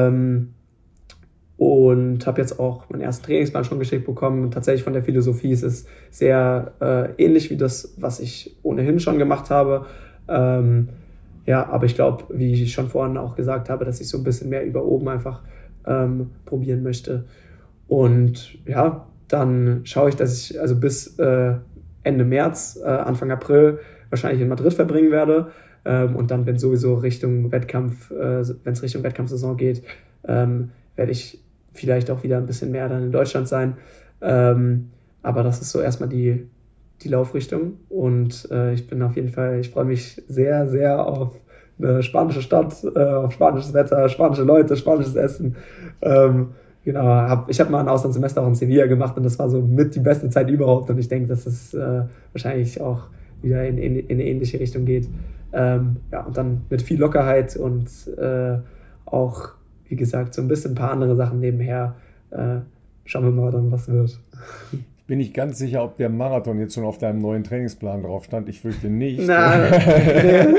Speaker 3: Und habe jetzt auch meinen ersten Trainingsplan schon geschickt bekommen. Und tatsächlich von der Philosophie ist es sehr ähnlich wie das, was ich ohnehin schon gemacht habe. Ja, aber ich glaube, wie ich schon vorhin auch gesagt habe, dass ich so ein bisschen mehr über oben einfach probieren möchte. Und ja, dann schaue ich, dass ich also bis Ende März, Anfang April wahrscheinlich in Madrid verbringen werde. Und dann, wenn sowieso Richtung Wettkampf, wenn es Richtung Wettkampfsaison geht, werde ich vielleicht auch wieder ein bisschen mehr dann in Deutschland sein. Aber das ist so erstmal die Laufrichtung. Und ich freue mich sehr, sehr auf eine spanische Stadt, auf spanisches Wetter, spanische Leute, spanisches Essen. Genau, ich habe mal ein Auslandssemester auch in Sevilla gemacht und das war so mit die beste Zeit überhaupt. Und ich denke, dass es wahrscheinlich auch wieder in eine ähnliche Richtung geht. Ja, und dann mit viel Lockerheit und auch, wie gesagt, so ein paar andere Sachen nebenher. Schauen wir mal dann, was wird.
Speaker 4: Bin ich ganz sicher, ob der Marathon jetzt schon auf deinem neuen Trainingsplan drauf stand. Ich fürchte nicht.
Speaker 3: Nein.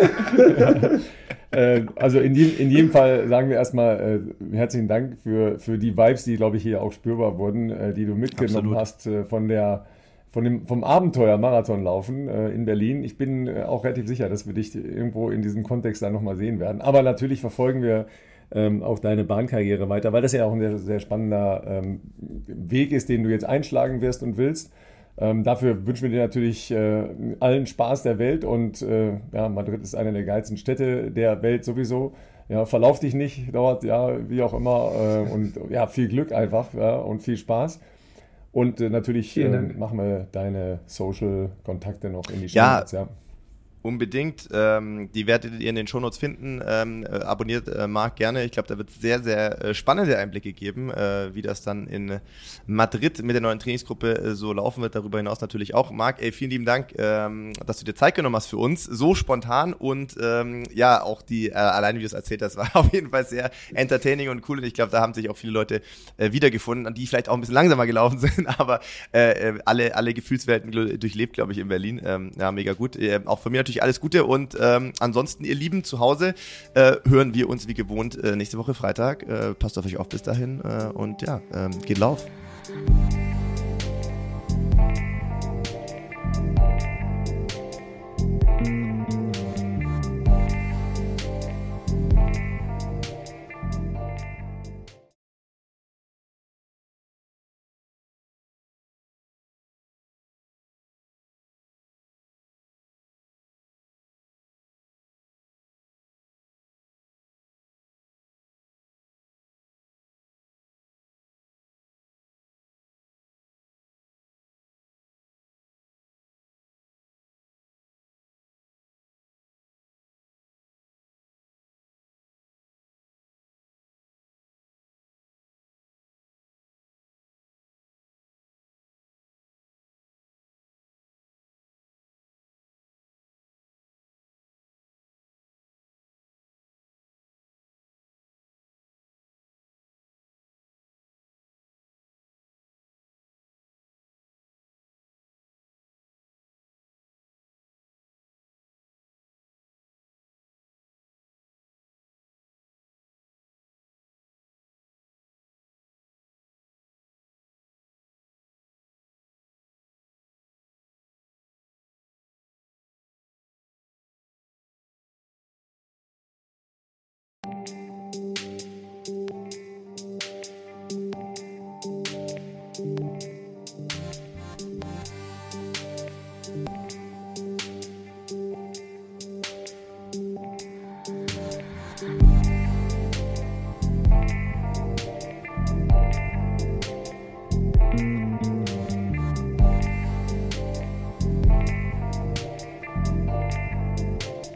Speaker 4: Also in jedem Fall sagen wir erstmal herzlichen Dank für die Vibes, die, glaube ich, hier auch spürbar wurden, die du mitgenommen hast vom Abenteuer Marathonlaufen in Berlin. Ich bin auch relativ sicher, dass wir dich irgendwo in diesem Kontext dann nochmal sehen werden. Aber natürlich verfolgen wir auch deine Bahnkarriere weiter, weil das ja auch ein sehr, sehr spannender Weg ist, den du jetzt einschlagen wirst und willst. Dafür wünschen wir dir natürlich allen Spaß der Welt und ja, Madrid ist eine der geilsten Städte der Welt sowieso. Ja, verlauf dich nicht dort, ja, wie auch immer und ja, viel Glück einfach, ja, und viel Spaß. Und natürlich machen wir deine Social-Kontakte noch in die Shownotes, ja.
Speaker 2: Unbedingt. Die werdet ihr in den Shownotes finden. Abonniert Marc gerne. Ich glaube, da wird es sehr, sehr spannende Einblicke geben, wie das dann in Madrid mit der neuen Trainingsgruppe so laufen wird. Darüber hinaus natürlich auch. Marc, vielen lieben Dank, dass du dir Zeit genommen hast für uns. So spontan und ja, auch alleine wie du es erzählt hast, war auf jeden Fall sehr entertaining und cool. Und ich glaube, da haben sich auch viele Leute wiedergefunden, die vielleicht auch ein bisschen langsamer gelaufen sind, aber alle Gefühlswelten durchlebt, glaube ich, in Berlin. Ja, mega gut. Auch von mir natürlich alles Gute und ansonsten, ihr Lieben zu Hause, hören wir uns wie gewohnt nächste Woche Freitag. Passt auf euch auf bis dahin und ja, geht Lauf.